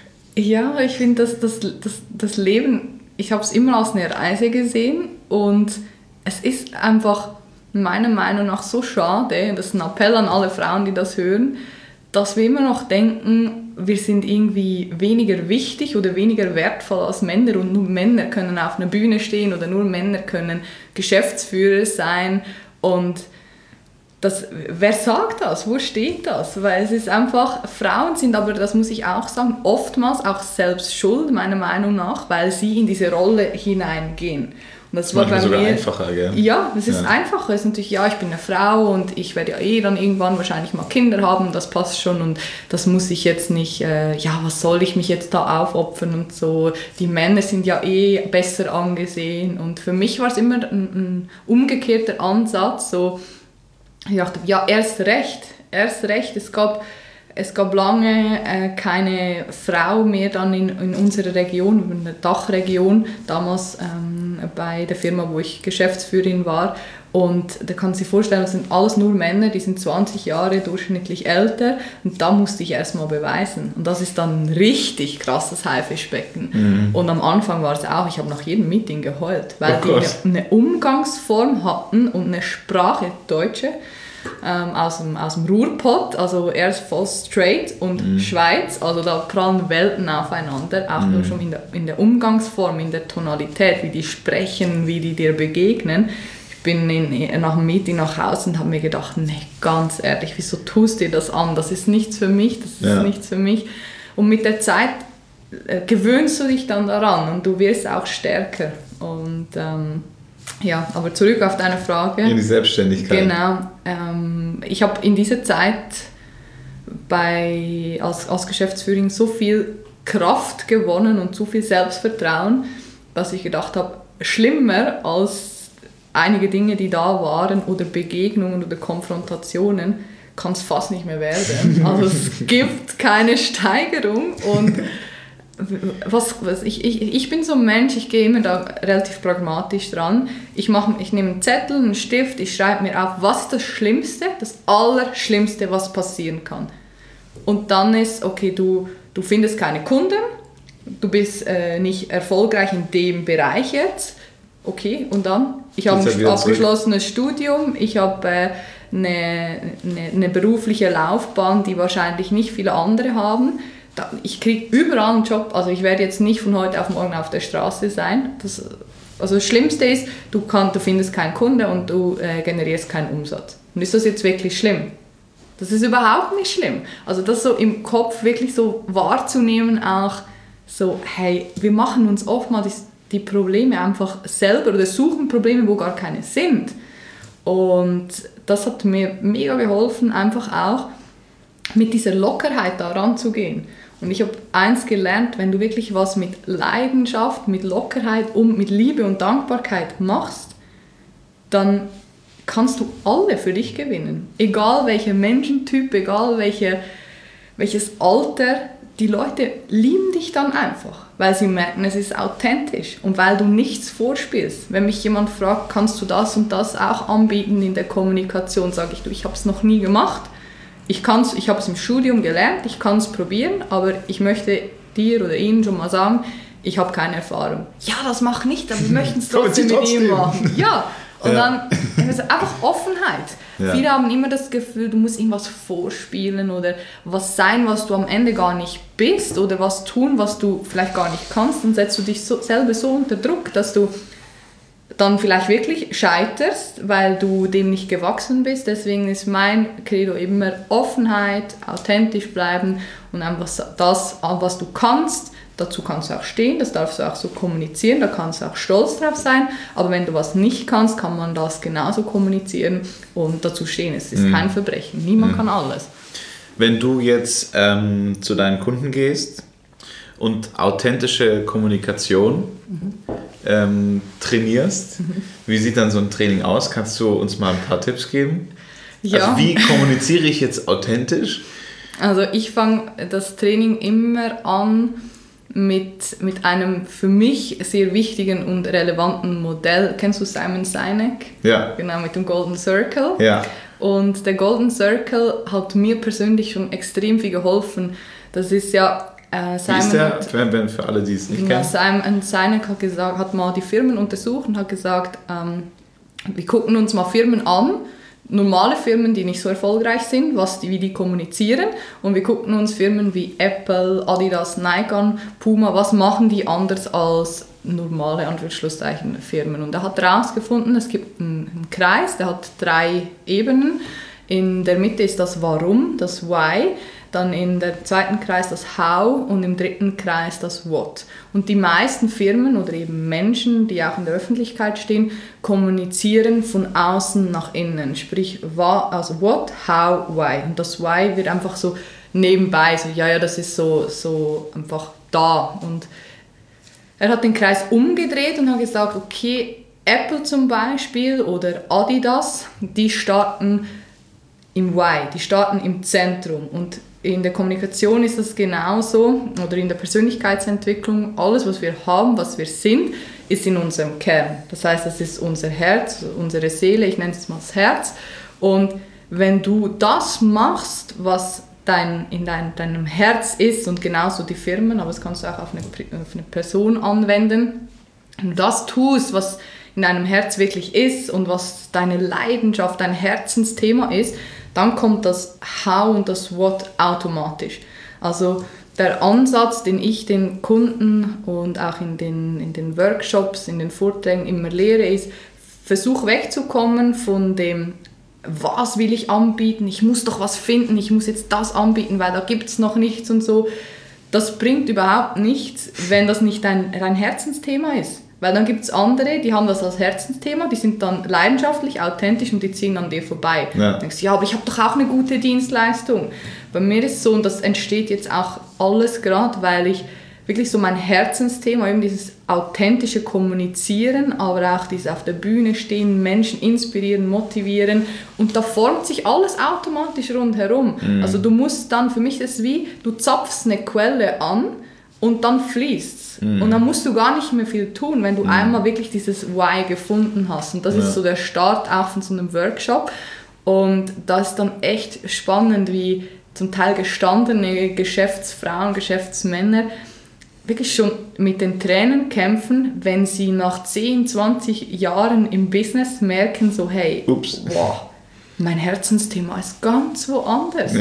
S1: Ja, ich finde, das, das, das, das Leben, ich habe es immer als eine Reise gesehen und es ist einfach meiner Meinung nach so schade, und das ist ein Appell an alle Frauen, die das hören, dass wir immer noch denken, wir sind irgendwie weniger wichtig oder weniger wertvoll als Männer und nur Männer können auf einer Bühne stehen oder nur Männer können Geschäftsführer sein und das, wer sagt das? Wo steht das? Weil es ist einfach, Frauen sind aber, das muss ich auch sagen, oftmals auch selbst schuld, meiner Meinung nach, weil sie in diese Rolle hineingehen. Und das, das war bei
S2: sogar
S1: mir
S2: einfacher, gell?
S1: Ja, es ist
S2: ja.
S1: einfacher. Es ist natürlich, ja, ich bin eine Frau und ich werde ja eh dann irgendwann wahrscheinlich mal Kinder haben, das passt schon und das muss ich jetzt nicht, äh, ja, was soll ich mich jetzt da aufopfern und so. Die Männer sind ja eh besser angesehen und für mich war es immer ein, ein umgekehrter Ansatz, so, ich dachte, ja, erst recht, erst recht, es gab... Es gab lange äh, keine Frau mehr dann in, in unserer Region, in der Dachregion, damals ähm, bei der Firma, wo ich Geschäftsführerin war. Und da kannst du dir vorstellen, das sind alles nur Männer, die sind zwanzig Jahre durchschnittlich älter und da musste ich erstmal beweisen. Und das ist dann ein richtig krasses Haifischbecken. Mhm. Und am Anfang war es auch, ich habe nach jedem Meeting geheult, weil oh, die eine, eine Umgangsform hatten und eine Sprache, Deutsche, ähm, aus, dem, aus dem Ruhrpott, also erst voll straight und mhm. Schweiz, also da prallen Welten aufeinander, auch mhm. nur schon in der, in der Umgangsform, in der Tonalität, wie die sprechen, wie die dir begegnen. Ich bin in, nach dem Meeting nach Hause und habe mir gedacht, nee, ganz ehrlich, wieso tust du dir das an? Das ist nichts für mich, das ist ja. nichts für mich. Und mit der Zeit äh, gewöhnst du dich dann daran und du wirst auch stärker. Und ähm, ja, aber zurück auf deine Frage.
S2: In die Selbstständigkeit.
S1: Genau. Ähm, ich habe in dieser Zeit bei, als, als Geschäftsführerin so viel Kraft gewonnen und so viel Selbstvertrauen, dass ich gedacht habe, schlimmer als einige Dinge, die da waren oder Begegnungen oder Konfrontationen, kann es fast nicht mehr werden. Also es gibt keine Steigerung und was, was ich, ich, ich bin so ein Mensch, ich gehe immer da relativ pragmatisch dran. Ich, mach, ich nehme einen Zettel, einen Stift, ich schreibe mir auf, was ist das Schlimmste, das Allerschlimmste, was passieren kann. Und dann ist, okay, du, du findest keine Kunden, du bist äh, nicht erfolgreich in dem Bereich jetzt. Okay, und dann? Ich habe ein abgeschlossenes Studium, ich habe äh, eine, eine, eine berufliche Laufbahn, die wahrscheinlich nicht viele andere haben. Da, ich kriege überall einen Job, also ich werde jetzt nicht von heute auf morgen auf der Straße sein. Das, also das Schlimmste ist, du, kann, du findest keinen Kunden und du äh, generierst keinen Umsatz. Und ist das jetzt wirklich schlimm? Das ist überhaupt nicht schlimm. Also das so im Kopf wirklich so wahrzunehmen, auch so, hey, wir machen uns oftmals die Probleme einfach selber oder suchen Probleme, wo gar keine sind. Und das hat mir mega geholfen, einfach auch mit dieser Lockerheit da ranzugehen. Und ich habe eins gelernt, wenn du wirklich was mit Leidenschaft, mit Lockerheit und mit Liebe und Dankbarkeit machst, dann kannst du alle für dich gewinnen. Egal welcher Menschentyp, egal welche, welches Alter, die Leute lieben dich dann einfach, weil sie merken, es ist authentisch und weil du nichts vorspielst. Wenn mich jemand fragt, kannst du das und das auch anbieten in der Kommunikation, sage ich, du, ich habe es noch nie gemacht. Ich, kann's, ich habe es im Studium gelernt, ich kann es probieren, aber ich möchte dir oder ihnen schon mal sagen, ich habe keine Erfahrung. Ja, das mach nicht, aber wir möchten es trotzdem mit ihm machen. Ja. Und ja. dann also einfach Offenheit. Ja. Viele haben immer das Gefühl, du musst irgendwas vorspielen oder was sein, was du am Ende gar nicht bist oder was tun, was du vielleicht gar nicht kannst. Dann setzt du dich so, selber so unter Druck, dass du dann vielleicht wirklich scheiterst, weil du dem nicht gewachsen bist. Deswegen ist mein Credo immer Offenheit, authentisch bleiben und einfach das, was du kannst, dazu kannst du auch stehen, das darfst du auch so kommunizieren, da kannst du auch stolz drauf sein, aber wenn du was nicht kannst, kann man das genauso kommunizieren und dazu stehen. Es ist mhm. kein Verbrechen, niemand mhm. kann alles.
S2: Wenn du jetzt ähm, zu deinen Kunden gehst und authentische Kommunikation mhm. ähm, trainierst, mhm. wie sieht dann so ein Training aus? Kannst du uns mal ein paar Tipps geben? Ja. Also wie kommuniziere ich jetzt authentisch?
S1: Also ich fange das Training immer an mit, mit einem für mich sehr wichtigen und relevanten Modell. Kennst du Simon Sinek?
S2: Ja.
S1: Genau, mit dem Golden Circle.
S2: Ja.
S1: Und der Golden Circle hat mir persönlich schon extrem viel geholfen. Das ist ja äh, Simon... Wie ist
S2: der, hat, für, für alle, die es nicht kennen?
S1: Simon Sinek hat, gesagt, hat mal die Firmen untersucht und hat gesagt, ähm, wir gucken uns mal Firmen an, normale Firmen, die nicht so erfolgreich sind, was die, wie die kommunizieren. Und wir gucken uns Firmen wie Apple, Adidas, Nike an, Puma, was machen die anders als normale Anführungsschlusszeichen Firmen. Und er hat herausgefunden, es gibt einen, einen Kreis, der hat drei Ebenen. In der Mitte ist das Warum, das Why. Dann in der zweiten Kreis das How und im dritten Kreis das What. Und die meisten Firmen oder eben Menschen, die auch in der Öffentlichkeit stehen, kommunizieren von außen nach innen. Sprich, also What, How, Why. Und das Why wird einfach so nebenbei, so ja, ja, das ist so, so einfach da. Und er hat den Kreis umgedreht und hat gesagt, okay, Apple zum Beispiel oder Adidas, die starten im Why, die starten im Zentrum. Und in der Kommunikation ist das genauso, oder in der Persönlichkeitsentwicklung, alles, was wir haben, was wir sind, ist in unserem Kern. Das heißt, das ist unser Herz, unsere Seele, ich nenne es mal das Herz. Und wenn du das machst, was dein, in dein, deinem Herz ist, und genauso die Firmen, aber das kannst du auch auf eine, auf eine Person anwenden, wenn du das tust, was in deinem Herz wirklich ist und was deine Leidenschaft, dein Herzensthema ist, dann kommt das How und das What automatisch. Also der Ansatz, den ich den Kunden und auch in den, in den Workshops, in den Vorträgen immer lehre, ist, versuch wegzukommen von dem, was will ich anbieten, ich muss doch was finden, ich muss jetzt das anbieten, weil da gibt es noch nichts und so. Das bringt überhaupt nichts, wenn das nicht dein, dein Herzensthema ist. Weil dann gibt es andere, die haben das als Herzensthema, die sind dann leidenschaftlich, authentisch und die ziehen an dir vorbei. Ja. Du denkst, ja, aber ich habe doch auch eine gute Dienstleistung. Bei mir ist es so, und das entsteht jetzt auch alles gerade, weil ich wirklich so mein Herzensthema, eben dieses authentische Kommunizieren, aber auch dieses auf der Bühne stehen, Menschen inspirieren, motivieren, und da formt sich alles automatisch rundherum. Mhm. Also du musst dann, für mich ist es wie, du zapfst eine Quelle an und dann fließt. Mhm. Und dann musst du gar nicht mehr viel tun, wenn du mhm. einmal wirklich dieses Why gefunden hast. Und das ja. ist so der Start auch von so einem Workshop. Und das ist dann echt spannend, wie zum Teil gestandene Geschäftsfrauen, Geschäftsmänner wirklich schon mit den Tränen kämpfen, wenn sie nach zehn, zwanzig Jahren im Business merken, so hey, Ups. wow, mein Herzensthema ist ganz woanders.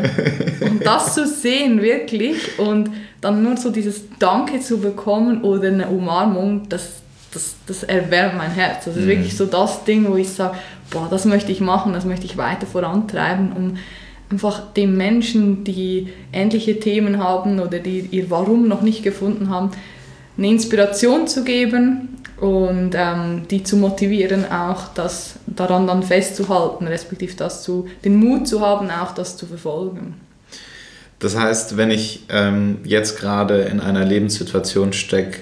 S1: Und das zu sehen wirklich und dann nur so dieses Danke zu bekommen oder eine Umarmung, das, das, das erwärmt mein Herz. Das ist mhm. wirklich so das Ding, wo ich sage, boah, das möchte ich machen, das möchte ich weiter vorantreiben, um einfach den Menschen, die ähnliche Themen haben oder die ihr Warum noch nicht gefunden haben, eine Inspiration zu geben und ähm, die zu motivieren, auch das daran dann festzuhalten, respektive das zu, den Mut zu haben, auch das zu verfolgen.
S2: Das heißt, wenn ich ähm, jetzt gerade in einer Lebenssituation stecke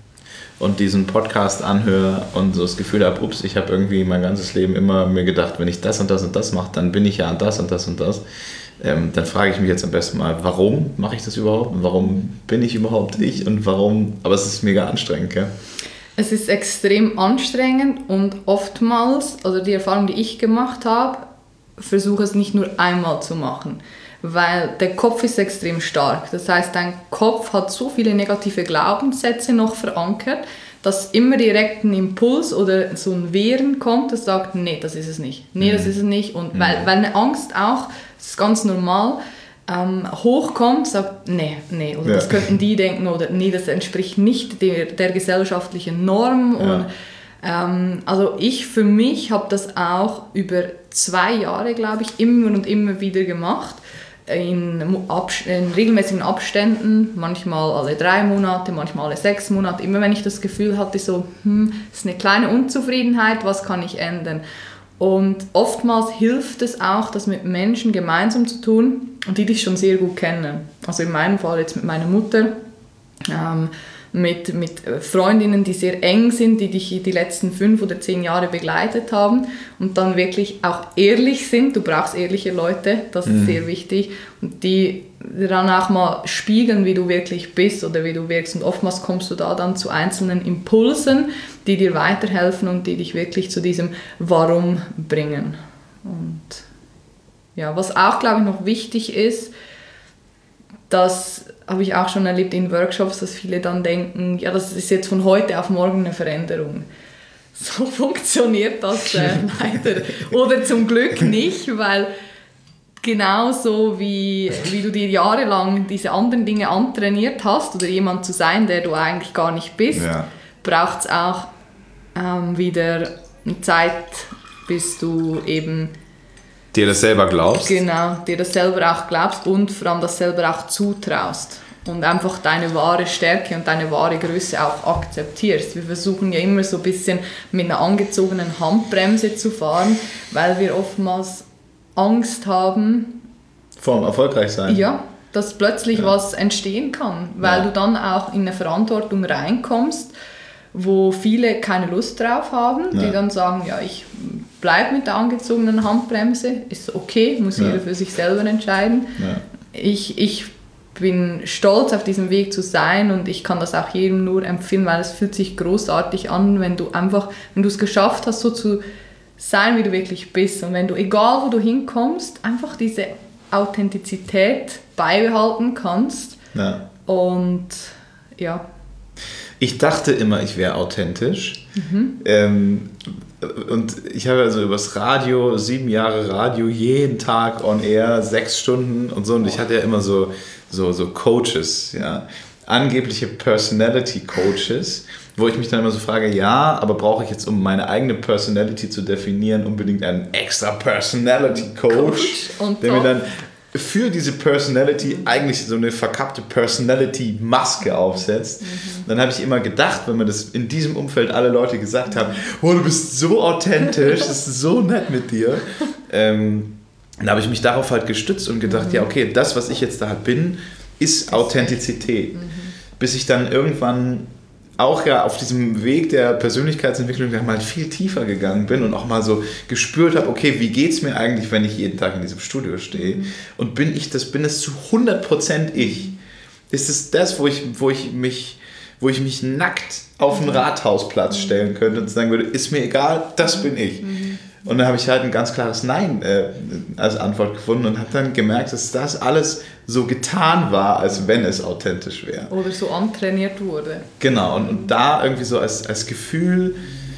S2: und diesen Podcast anhöre und so das Gefühl habe, ups, ich habe irgendwie mein ganzes Leben immer mir gedacht, wenn ich das und das und das mache, dann bin ich ja das und das und das. Ähm, dann frage ich mich jetzt am besten mal, warum mache ich das überhaupt? Warum bin ich überhaupt ich? Und warum? Aber es ist mega anstrengend, gell?
S1: Es ist extrem anstrengend und oftmals, also die Erfahrung, die ich gemacht habe, versuche es nicht nur einmal zu machen. Weil der Kopf ist extrem stark. Das heißt, dein Kopf hat so viele negative Glaubenssätze noch verankert, dass immer direkt ein Impuls oder so ein Wehren kommt, das sagt, nee, das ist es nicht. Nee, mhm. das ist es nicht. Und mhm. weil, weil eine Angst auch, das ist ganz normal, ähm, hochkommt, sagt, nee, nee. Oder ja. das könnten die denken, oder nee, das entspricht nicht der, der gesellschaftlichen Norm. Ja. Und, ähm, also ich für mich habe das auch über zwei Jahre, glaube ich, immer und immer wieder gemacht. In, Abs- in regelmäßigen Abständen, manchmal alle drei Monate, manchmal alle sechs Monate, immer wenn ich das Gefühl hatte, so, hm, es ist eine kleine Unzufriedenheit, was kann ich ändern? Und oftmals hilft es auch, das mit Menschen gemeinsam zu tun, und die dich schon sehr gut kennen. Also in meinem Fall jetzt mit meiner Mutter, ähm, mit, mit Freundinnen, die sehr eng sind, die dich die letzten fünf oder zehn Jahre begleitet haben und dann wirklich auch ehrlich sind. Du brauchst ehrliche Leute, das ist mhm. sehr wichtig. Und die dann auch mal spiegeln, wie du wirklich bist oder wie du wirkst. Und oftmals kommst du da dann zu einzelnen Impulsen, die dir weiterhelfen und die dich wirklich zu diesem Warum bringen. Und ja, was auch, glaube ich, noch wichtig ist, das habe ich auch schon erlebt in Workshops, dass viele dann denken, ja, das ist jetzt von heute auf morgen eine Veränderung. So funktioniert das äh, leider. Oder zum Glück nicht, weil genauso wie, wie du dir jahrelang diese anderen Dinge antrainiert hast oder jemand zu sein, der du eigentlich gar nicht bist, ja. braucht es auch ähm, wieder eine Zeit, bis du eben
S2: dir das selber glaubst.
S1: Genau, dir das selber auch glaubst und vor allem das selber auch zutraust und einfach deine wahre Stärke und deine wahre Größe auch akzeptierst. Wir versuchen ja immer so ein bisschen mit einer angezogenen Handbremse zu fahren, weil wir oftmals Angst haben.
S2: Vor erfolgreich sein.
S1: Ja, dass plötzlich ja. was entstehen kann, weil ja. du dann auch in eine Verantwortung reinkommst, wo viele keine Lust drauf haben, ja. die dann sagen, ja, ich bleibe mit der angezogenen Handbremse, ist okay, muss ja. jeder für sich selber entscheiden. Ja. Ich, ich bin stolz auf diesem Weg zu sein und ich kann das auch jedem nur empfehlen, weil es fühlt sich großartig an, wenn du einfach, wenn du es geschafft hast, so zu sein, wie du wirklich bist. Und wenn du, egal wo du hinkommst, einfach diese Authentizität beibehalten kannst.
S2: Ja.
S1: Und ja.
S2: Ich dachte immer, ich wäre authentisch. Mhm. Ähm, und ich habe also übers Radio, sieben Jahre Radio, jeden Tag on air, sechs Stunden und so. Und ich hatte ja immer so, so, so Coaches, ja, angebliche Personality Coaches, wo ich mich dann immer so frage, ja, aber brauche ich jetzt, um meine eigene Personality zu definieren, unbedingt einen extra Personality Coach, Coach der mir dann für diese Personality eigentlich so eine verkappte Personality-Maske aufsetzt. Mhm. Dann habe ich immer gedacht, wenn man das in diesem Umfeld alle Leute gesagt haben, oh, du bist so authentisch, das ist so nett mit dir. Ähm, dann habe ich mich darauf halt gestützt und gedacht, mhm. ja, okay, das, was ich jetzt da halt bin, ist Authentizität. Mhm. Bis ich dann irgendwann auch ja auf diesem Weg der Persönlichkeitsentwicklung mal viel tiefer gegangen bin und auch mal so gespürt habe, okay, wie geht es mir eigentlich, wenn ich jeden Tag in diesem Studio stehe? Mhm. Und bin ich das, bin es zu hundert Prozent ich? Ist es das, wo ich, wo ich mich, wo ich mich nackt auf einen Rathausplatz stellen könnte und sagen würde, ist mir egal, das bin ich. Mhm. Und dann habe ich halt ein ganz klares Nein äh, als Antwort gefunden und habe dann gemerkt, dass das alles so getan war, als wenn es authentisch wäre.
S1: Oder so antrainiert wurde.
S2: Genau, und, und da irgendwie so als, als Gefühl,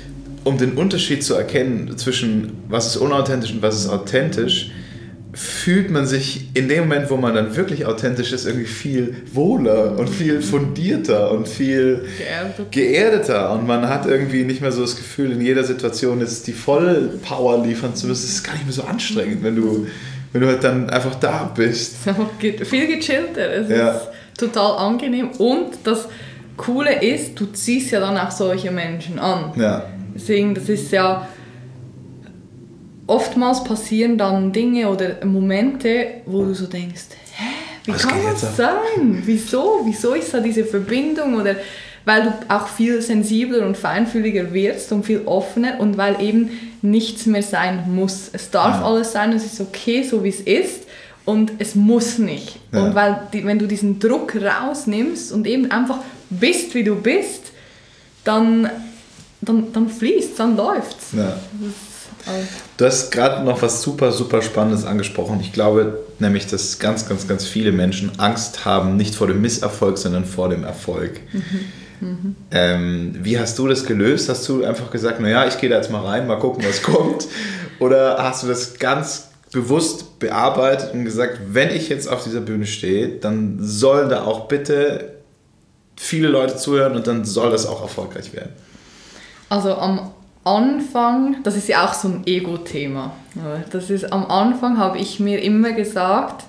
S2: um den Unterschied zu erkennen zwischen was ist unauthentisch und was ist authentisch, fühlt man sich in dem Moment, wo man dann wirklich authentisch ist, irgendwie viel wohler und viel fundierter und viel
S1: Geerdet.
S2: geerdeter. Und man hat irgendwie nicht mehr so das Gefühl, in jeder Situation jetzt die Vollpower liefern zu müssen. Das ist gar nicht mehr so anstrengend, wenn du, wenn du halt dann einfach da bist.
S1: Viel gechillter. Es
S2: ja.
S1: ist total angenehm. Und das Coole ist, du ziehst ja dann auch solche Menschen an.
S2: Ja.
S1: Deswegen, das ist ja... Oftmals passieren dann Dinge oder Momente, wo du so denkst, hä, wie Was kann das sein? Wieso? Wieso ist da diese Verbindung? Oder weil du auch viel sensibler und feinfühliger wirst und viel offener und weil eben nichts mehr sein muss. Es darf ja. alles sein, es ist okay, so wie es ist und es muss nicht. Ja. Und weil die, wenn du diesen Druck rausnimmst und eben einfach bist, wie du bist, dann, dann, dann fließt, dann läuft's.
S2: Ja. Du hast gerade noch was super, super Spannendes angesprochen. Ich glaube nämlich, dass ganz, ganz, ganz viele Menschen Angst haben, nicht vor dem Misserfolg, sondern vor dem Erfolg. Mhm. Mhm. Ähm, wie hast du das gelöst? Hast du einfach gesagt, naja, ich gehe da jetzt mal rein, mal gucken, was kommt? Oder hast du das ganz bewusst bearbeitet und gesagt, wenn ich jetzt auf dieser Bühne stehe, dann sollen da auch bitte viele Leute zuhören und dann soll das auch erfolgreich werden?
S1: Also am Anfang, das ist ja auch so ein Ego-Thema. Das ist, am Anfang habe ich mir immer gesagt,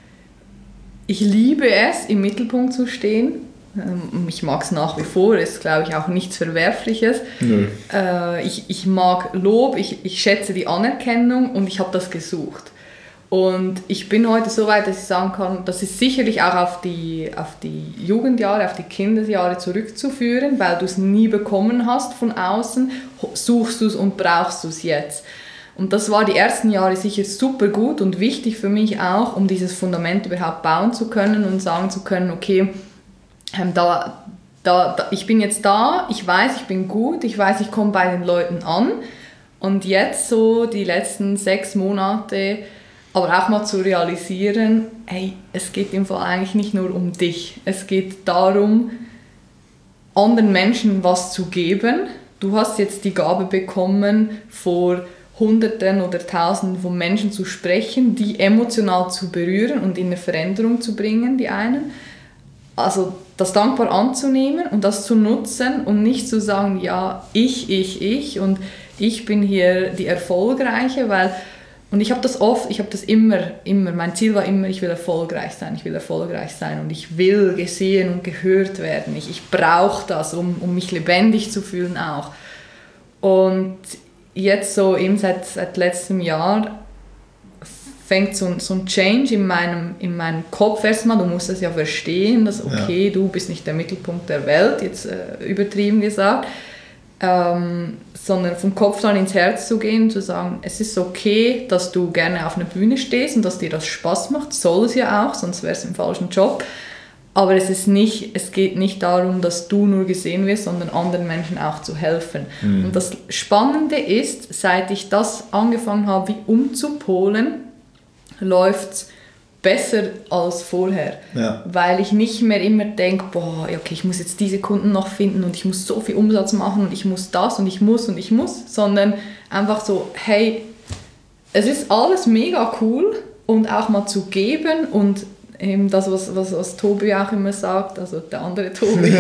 S1: ich liebe es, im Mittelpunkt zu stehen. Ich mag es nach wie vor, ist, glaube ich, auch nichts Verwerfliches.
S2: Nö.
S1: Ich, ich mag Lob, ich, ich schätze die Anerkennung und ich habe das gesucht. Und ich bin heute so weit, dass ich sagen kann, das ist sicherlich auch auf die, auf die Jugendjahre, auf die Kindesjahre zurückzuführen, weil du es nie bekommen hast von außen, suchst du es und brauchst du es jetzt. Und das war die ersten Jahre sicher super gut und wichtig für mich auch, um dieses Fundament überhaupt bauen zu können und sagen zu können, okay, ähm, da, da, da, ich bin jetzt da, ich weiß, ich bin gut, ich weiß, ich komme bei den Leuten an. Und jetzt so die letzten sechs Monate... Aber auch mal zu realisieren, hey, es geht im Fall eigentlich nicht nur um dich. Es geht darum, anderen Menschen was zu geben. Du hast jetzt die Gabe bekommen, vor Hunderten oder Tausenden von Menschen zu sprechen, die emotional zu berühren und in eine Veränderung zu bringen, die einen. Also das dankbar anzunehmen und das zu nutzen und nicht zu sagen, ja, ich, ich, ich und ich bin hier die Erfolgreiche, weil... Und ich habe das oft, ich habe das immer, immer, mein Ziel war immer, ich will erfolgreich sein, ich will erfolgreich sein und ich will gesehen und gehört werden. Ich, ich brauche das, um, um mich lebendig zu fühlen auch. Und jetzt so eben seit, seit letztem Jahr fängt so, so ein Change in meinem, in meinem Kopf erstmal, du musst das ja verstehen, dass okay, ja. du bist nicht der Mittelpunkt der Welt, jetzt äh, übertrieben gesagt. ähm, sondern vom Kopf dann ins Herz zu gehen, zu sagen, es ist okay, dass du gerne auf einer Bühne stehst und dass dir das Spaß macht, soll es ja auch, sonst wäre es im falschen Job. Aber es, ist nicht, es geht nicht darum, dass du nur gesehen wirst, sondern anderen Menschen auch zu helfen. Mhm. Und das Spannende ist, seit ich das angefangen habe, wie umzupolen, läuft es besser als vorher. Ja. Weil ich nicht mehr immer denke, boah, okay, ich muss jetzt diese Kunden noch finden und ich muss so viel Umsatz machen und ich muss das und ich muss und ich muss, sondern einfach so, hey, es ist alles mega cool und auch mal zu geben und eben das, was, was, was Tobi auch immer sagt, also der andere Tobi,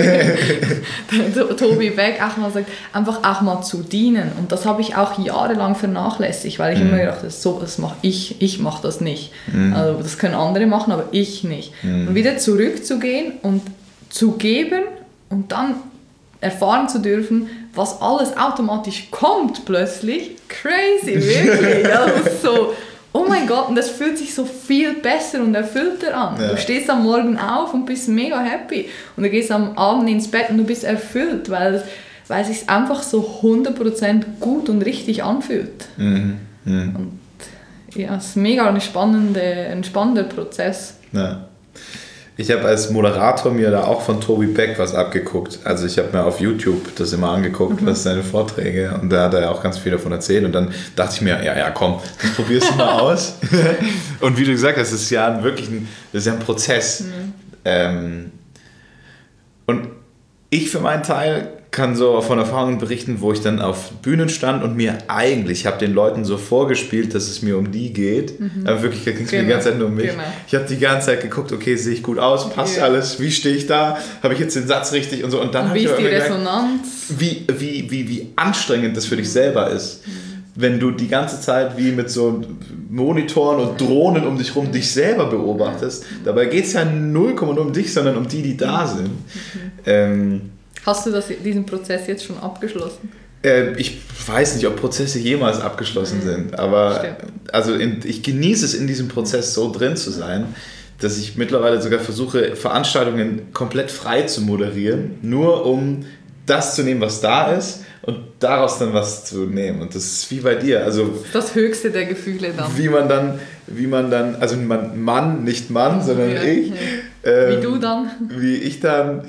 S1: der Tobi Beck auch mal sagt, einfach auch mal zu dienen. Und das habe ich auch jahrelang vernachlässigt, weil ich mm. immer gedacht habe, so, das mache ich, ich mache das nicht. Mm. Also das können andere machen, aber ich nicht. Mm. Und wieder zurückzugehen und zu geben und dann erfahren zu dürfen, was alles automatisch kommt plötzlich. Crazy, wirklich. Also so... Oh mein Gott, und das fühlt sich so viel besser und erfüllter an. Ja. Du stehst am Morgen auf und bist mega happy. Und du gehst am Abend ins Bett und du bist erfüllt, weil, weil es sich einfach so hundert Prozent gut und richtig anfühlt. Mhm. Mhm. Und ja, es ist mega eine spannende, ein spannender Prozess.
S2: Ja. Ich habe als Moderator mir da auch von Tobi Beck was abgeguckt. Also ich habe mir auf YouTube das immer angeguckt, mhm. was seine Vorträge, und da hat er auch ganz viel davon erzählt. Und dann dachte ich mir, ja, ja, komm, das probierst du mal aus. Und wie du gesagt hast, das ist ja wirklich ein, das ist ja ein Prozess. Mhm. Ähm, und ich für meinen Teil kann so von Erfahrungen berichten, wo ich dann auf Bühnen stand und mir eigentlich, ich habe den Leuten so vorgespielt, dass es mir um die geht, mhm. aber wirklich ging es genau. mir die ganze Zeit nur um mich. Genau. Ich habe die ganze Zeit geguckt, okay, sehe ich gut aus, passt ja. alles, wie stehe ich da, habe ich jetzt den Satz richtig und so. Und dann habe ich
S1: wie ist die
S2: gemerkt,
S1: Resonanz?
S2: Wie, wie, wie, wie anstrengend das für dich selber ist. Mhm. Wenn du die ganze Zeit wie mit so Monitoren und Drohnen um dich rum dich selber beobachtest. Dabei geht es ja null Komma null um dich, sondern um die, die da sind. Mhm. Ähm,
S1: Hast du das, diesen Prozess jetzt schon abgeschlossen?
S2: Äh, ich weiß nicht, ob Prozesse jemals abgeschlossen mhm. sind, aber also in, ich genieße es, in diesem Prozess so drin zu sein, dass ich mittlerweile sogar versuche, Veranstaltungen komplett frei zu moderieren, nur um das zu nehmen, was da ist, und daraus dann was zu nehmen. Und das ist wie bei dir. Also
S1: das höchste der Gefühle dann.
S2: Wie man dann, wie man dann, also man, Mann, nicht Mann, sondern
S1: ja,
S2: ich.
S1: Ja. Ähm, wie du dann.
S2: Wie ich dann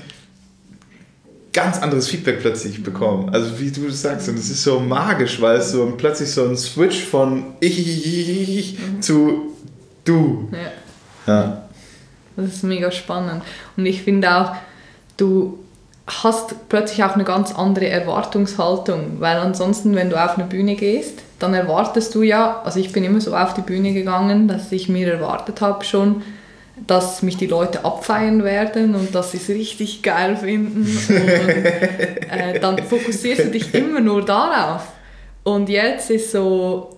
S2: ganz anderes Feedback plötzlich bekommen. Also wie du das sagst, und es ist so magisch, weil es so plötzlich so ein Switch von ich, ich, ich, ich mhm. zu du.
S1: Ja. ja. Das ist mega spannend. Und ich finde auch, du hast plötzlich auch eine ganz andere Erwartungshaltung, weil ansonsten, wenn du auf eine Bühne gehst, dann erwartest du ja, also ich bin immer so auf die Bühne gegangen, dass ich mir erwartet habe schon, dass mich die Leute abfeiern werden und dass sie es richtig geil finden. Und äh, dann fokussierst du dich immer nur darauf. Und jetzt ist so,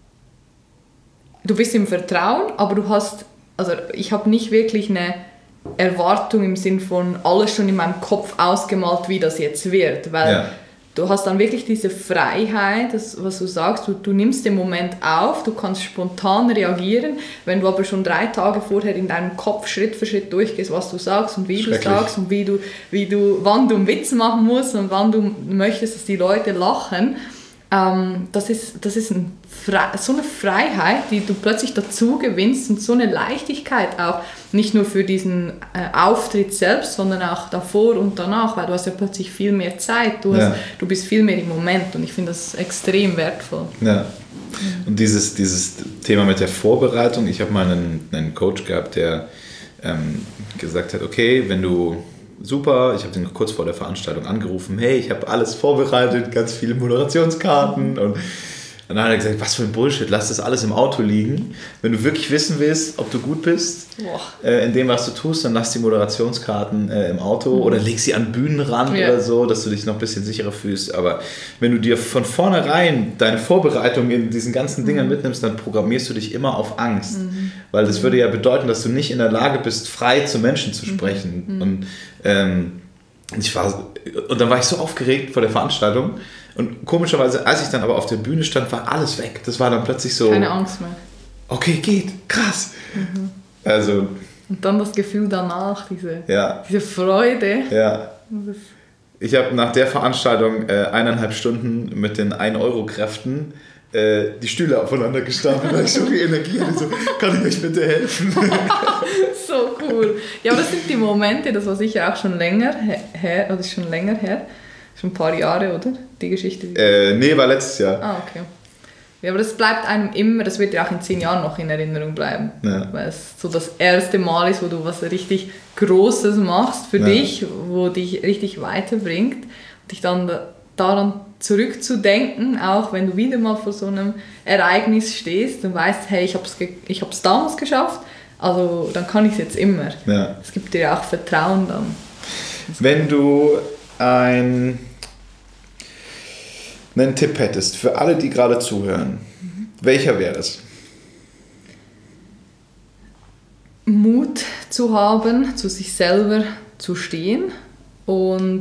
S1: du bist im Vertrauen, aber du hast, also ich habe nicht wirklich eine Erwartung im Sinn von alles schon in meinem Kopf ausgemalt, wie das jetzt wird. Weil ja. du hast dann wirklich diese Freiheit, das, was du sagst, du, du nimmst den Moment auf, du kannst spontan reagieren. Wenn du aber schon drei Tage vorher in deinem Kopf Schritt für Schritt durchgehst, was du sagst und wie du sagst und wie du, wie du, wann du einen Witz machen musst und wann du möchtest, dass die Leute lachen, ähm, das ist, das ist ein Fre- so eine Freiheit, die du plötzlich dazu gewinnst, und so eine Leichtigkeit auch, nicht nur für diesen äh, Auftritt selbst, sondern auch davor und danach, weil du hast ja plötzlich viel mehr Zeit, du, hast, ja. du bist viel mehr im Moment, und ich finde das extrem wertvoll.
S2: Ja. Und dieses, dieses Thema mit der Vorbereitung, ich habe mal einen, einen Coach gehabt, der ähm, gesagt hat, okay, wenn du super, ich habe den kurz vor der Veranstaltung angerufen, hey, ich habe alles vorbereitet, ganz viele Moderationskarten, und dann hat er gesagt, was für ein Bullshit, lass das alles im Auto liegen. Wenn du wirklich wissen willst, ob du gut bist äh, in dem, was du tust, dann lass die Moderationskarten äh, im Auto, mhm. oder leg sie an Bühnenrand ja. oder so, dass du dich noch ein bisschen sicherer fühlst. Aber wenn du dir von vornherein deine Vorbereitung in diesen ganzen mhm. Dingen mitnimmst, dann programmierst du dich immer auf Angst. Mhm. Weil das würde ja bedeuten, dass du nicht in der Lage bist, frei zu Menschen zu sprechen. Mhm. Und, ähm, ich war, und dann war ich so aufgeregt vor der Veranstaltung. Und komischerweise, als ich dann aber auf der Bühne stand, war alles weg. Das war dann plötzlich so...
S1: Keine Angst mehr.
S2: Okay, geht, krass. Mhm. Also...
S1: Und dann das Gefühl danach, diese,
S2: ja.
S1: diese Freude.
S2: Ja. Ich habe nach der Veranstaltung äh, eineinhalb Stunden mit den ein-Euro-Kräften äh, die Stühle aufeinander gestapelt, weil ich so viel Energie hatte. So, kann ich euch bitte helfen?
S1: So cool. Ja, aber das sind die Momente, das war sicher auch schon länger her, oder ist schon länger her, schon ein paar Jahre, oder? Die Geschichte.
S2: Äh, nee, war letztes Jahr.
S1: Ah, okay. Ja, aber das bleibt einem immer, das wird ja auch in zehn Jahren noch in Erinnerung bleiben. Ja. Weil es so das erste Mal ist, wo du was richtig Großes machst für ja. dich, wo dich richtig weiterbringt. Und dich dann daran zurückzudenken, auch wenn du wieder mal vor so einem Ereignis stehst und weißt, hey, ich habe es ge- ich hab's damals geschafft, also dann kann ich es jetzt immer.
S2: Ja.
S1: Es gibt dir auch Vertrauen dann.
S2: Wenn du ein... einen Tipp hättest für alle, die gerade zuhören, mhm. welcher wäre es?
S1: Mut zu haben, zu sich selber zu stehen und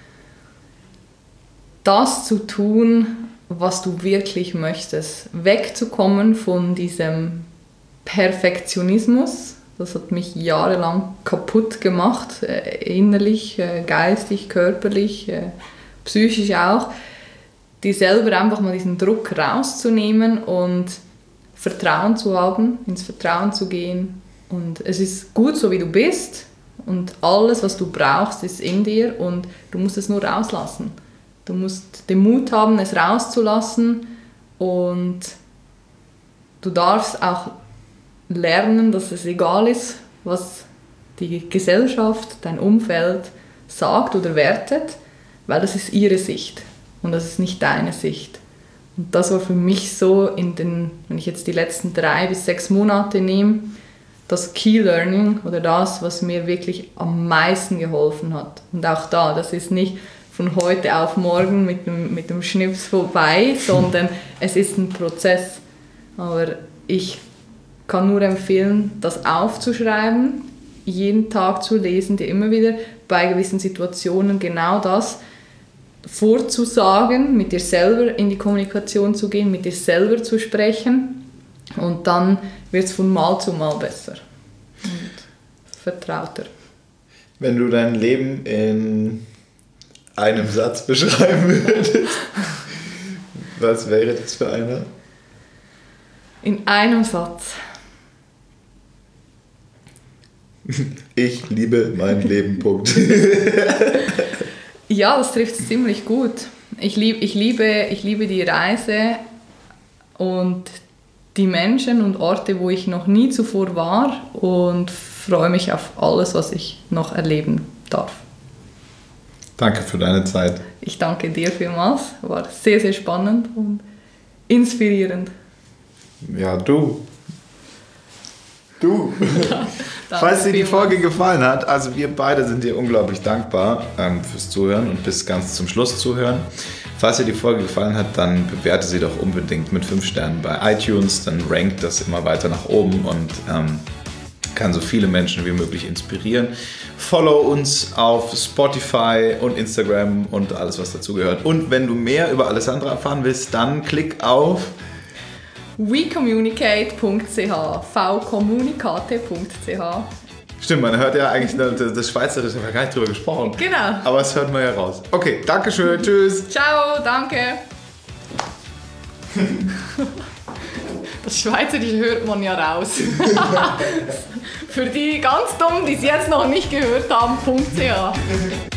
S1: das zu tun, was du wirklich möchtest. Wegzukommen von diesem Perfektionismus. Das hat mich jahrelang kaputt gemacht, äh, innerlich, äh, geistig, körperlich, äh, psychisch auch. Die selber einfach mal diesen Druck rauszunehmen und Vertrauen zu haben, ins Vertrauen zu gehen. Und es ist gut, so wie du bist und alles, was du brauchst, ist in dir und du musst es nur rauslassen. Du musst den Mut haben, es rauszulassen und du darfst auch lernen, dass es egal ist, was die Gesellschaft, dein Umfeld sagt oder wertet, weil das ist ihre Sicht. Und das ist nicht deine Sicht. Und das war für mich so, in den, wenn ich jetzt die letzten drei bis sechs Monate nehme, das Key Learning oder das, was mir wirklich am meisten geholfen hat. Und auch da, das ist nicht von heute auf morgen mit dem, mit dem Schnips vorbei, sondern es ist ein Prozess. Aber ich kann nur empfehlen, das aufzuschreiben, jeden Tag zu lesen, dir immer wieder bei gewissen Situationen genau das vorzusagen, mit dir selber in die Kommunikation zu gehen, mit dir selber zu sprechen und dann wird es von Mal zu Mal besser und vertrauter.
S2: Wenn du dein Leben in einem Satz beschreiben würdest, was wäre das für einer?
S1: In einem Satz.
S2: Ich liebe mein Leben, Punkt.
S1: Ja, das trifft es ziemlich gut. Ich, lieb, ich, liebe, ich liebe die Reise und die Menschen und Orte, wo ich noch nie zuvor war und freue mich auf alles, was ich noch erleben darf.
S2: Danke für deine Zeit.
S1: Ich danke dir vielmals. War sehr, sehr spannend und inspirierend.
S2: Ja, du. Du. Falls dir die Folge gefallen hat, also wir beide sind dir unglaublich dankbar ähm, fürs Zuhören und bis ganz zum Schluss zuhören. Falls dir die Folge gefallen hat, dann bewerte sie doch unbedingt mit fünf Sternen bei iTunes, dann rankt das immer weiter nach oben und ähm, kann so viele Menschen wie möglich inspirieren. Follow uns auf Spotify und Instagram und alles, was dazugehört. Und wenn du mehr über Alessandra erfahren willst, dann klick auf
S1: we communicate punkt c h, v communicate punkt c h.
S2: Stimmt, man hört ja eigentlich das, das Schweizerische, haben wir gar nicht drüber gesprochen.
S1: Genau.
S2: Aber es hört man ja raus. Okay, danke schön, tschüss.
S1: Ciao, danke. Das Schweizerische hört man ja raus. Für die ganz Dummen, die es jetzt noch nicht gehört haben, .ch.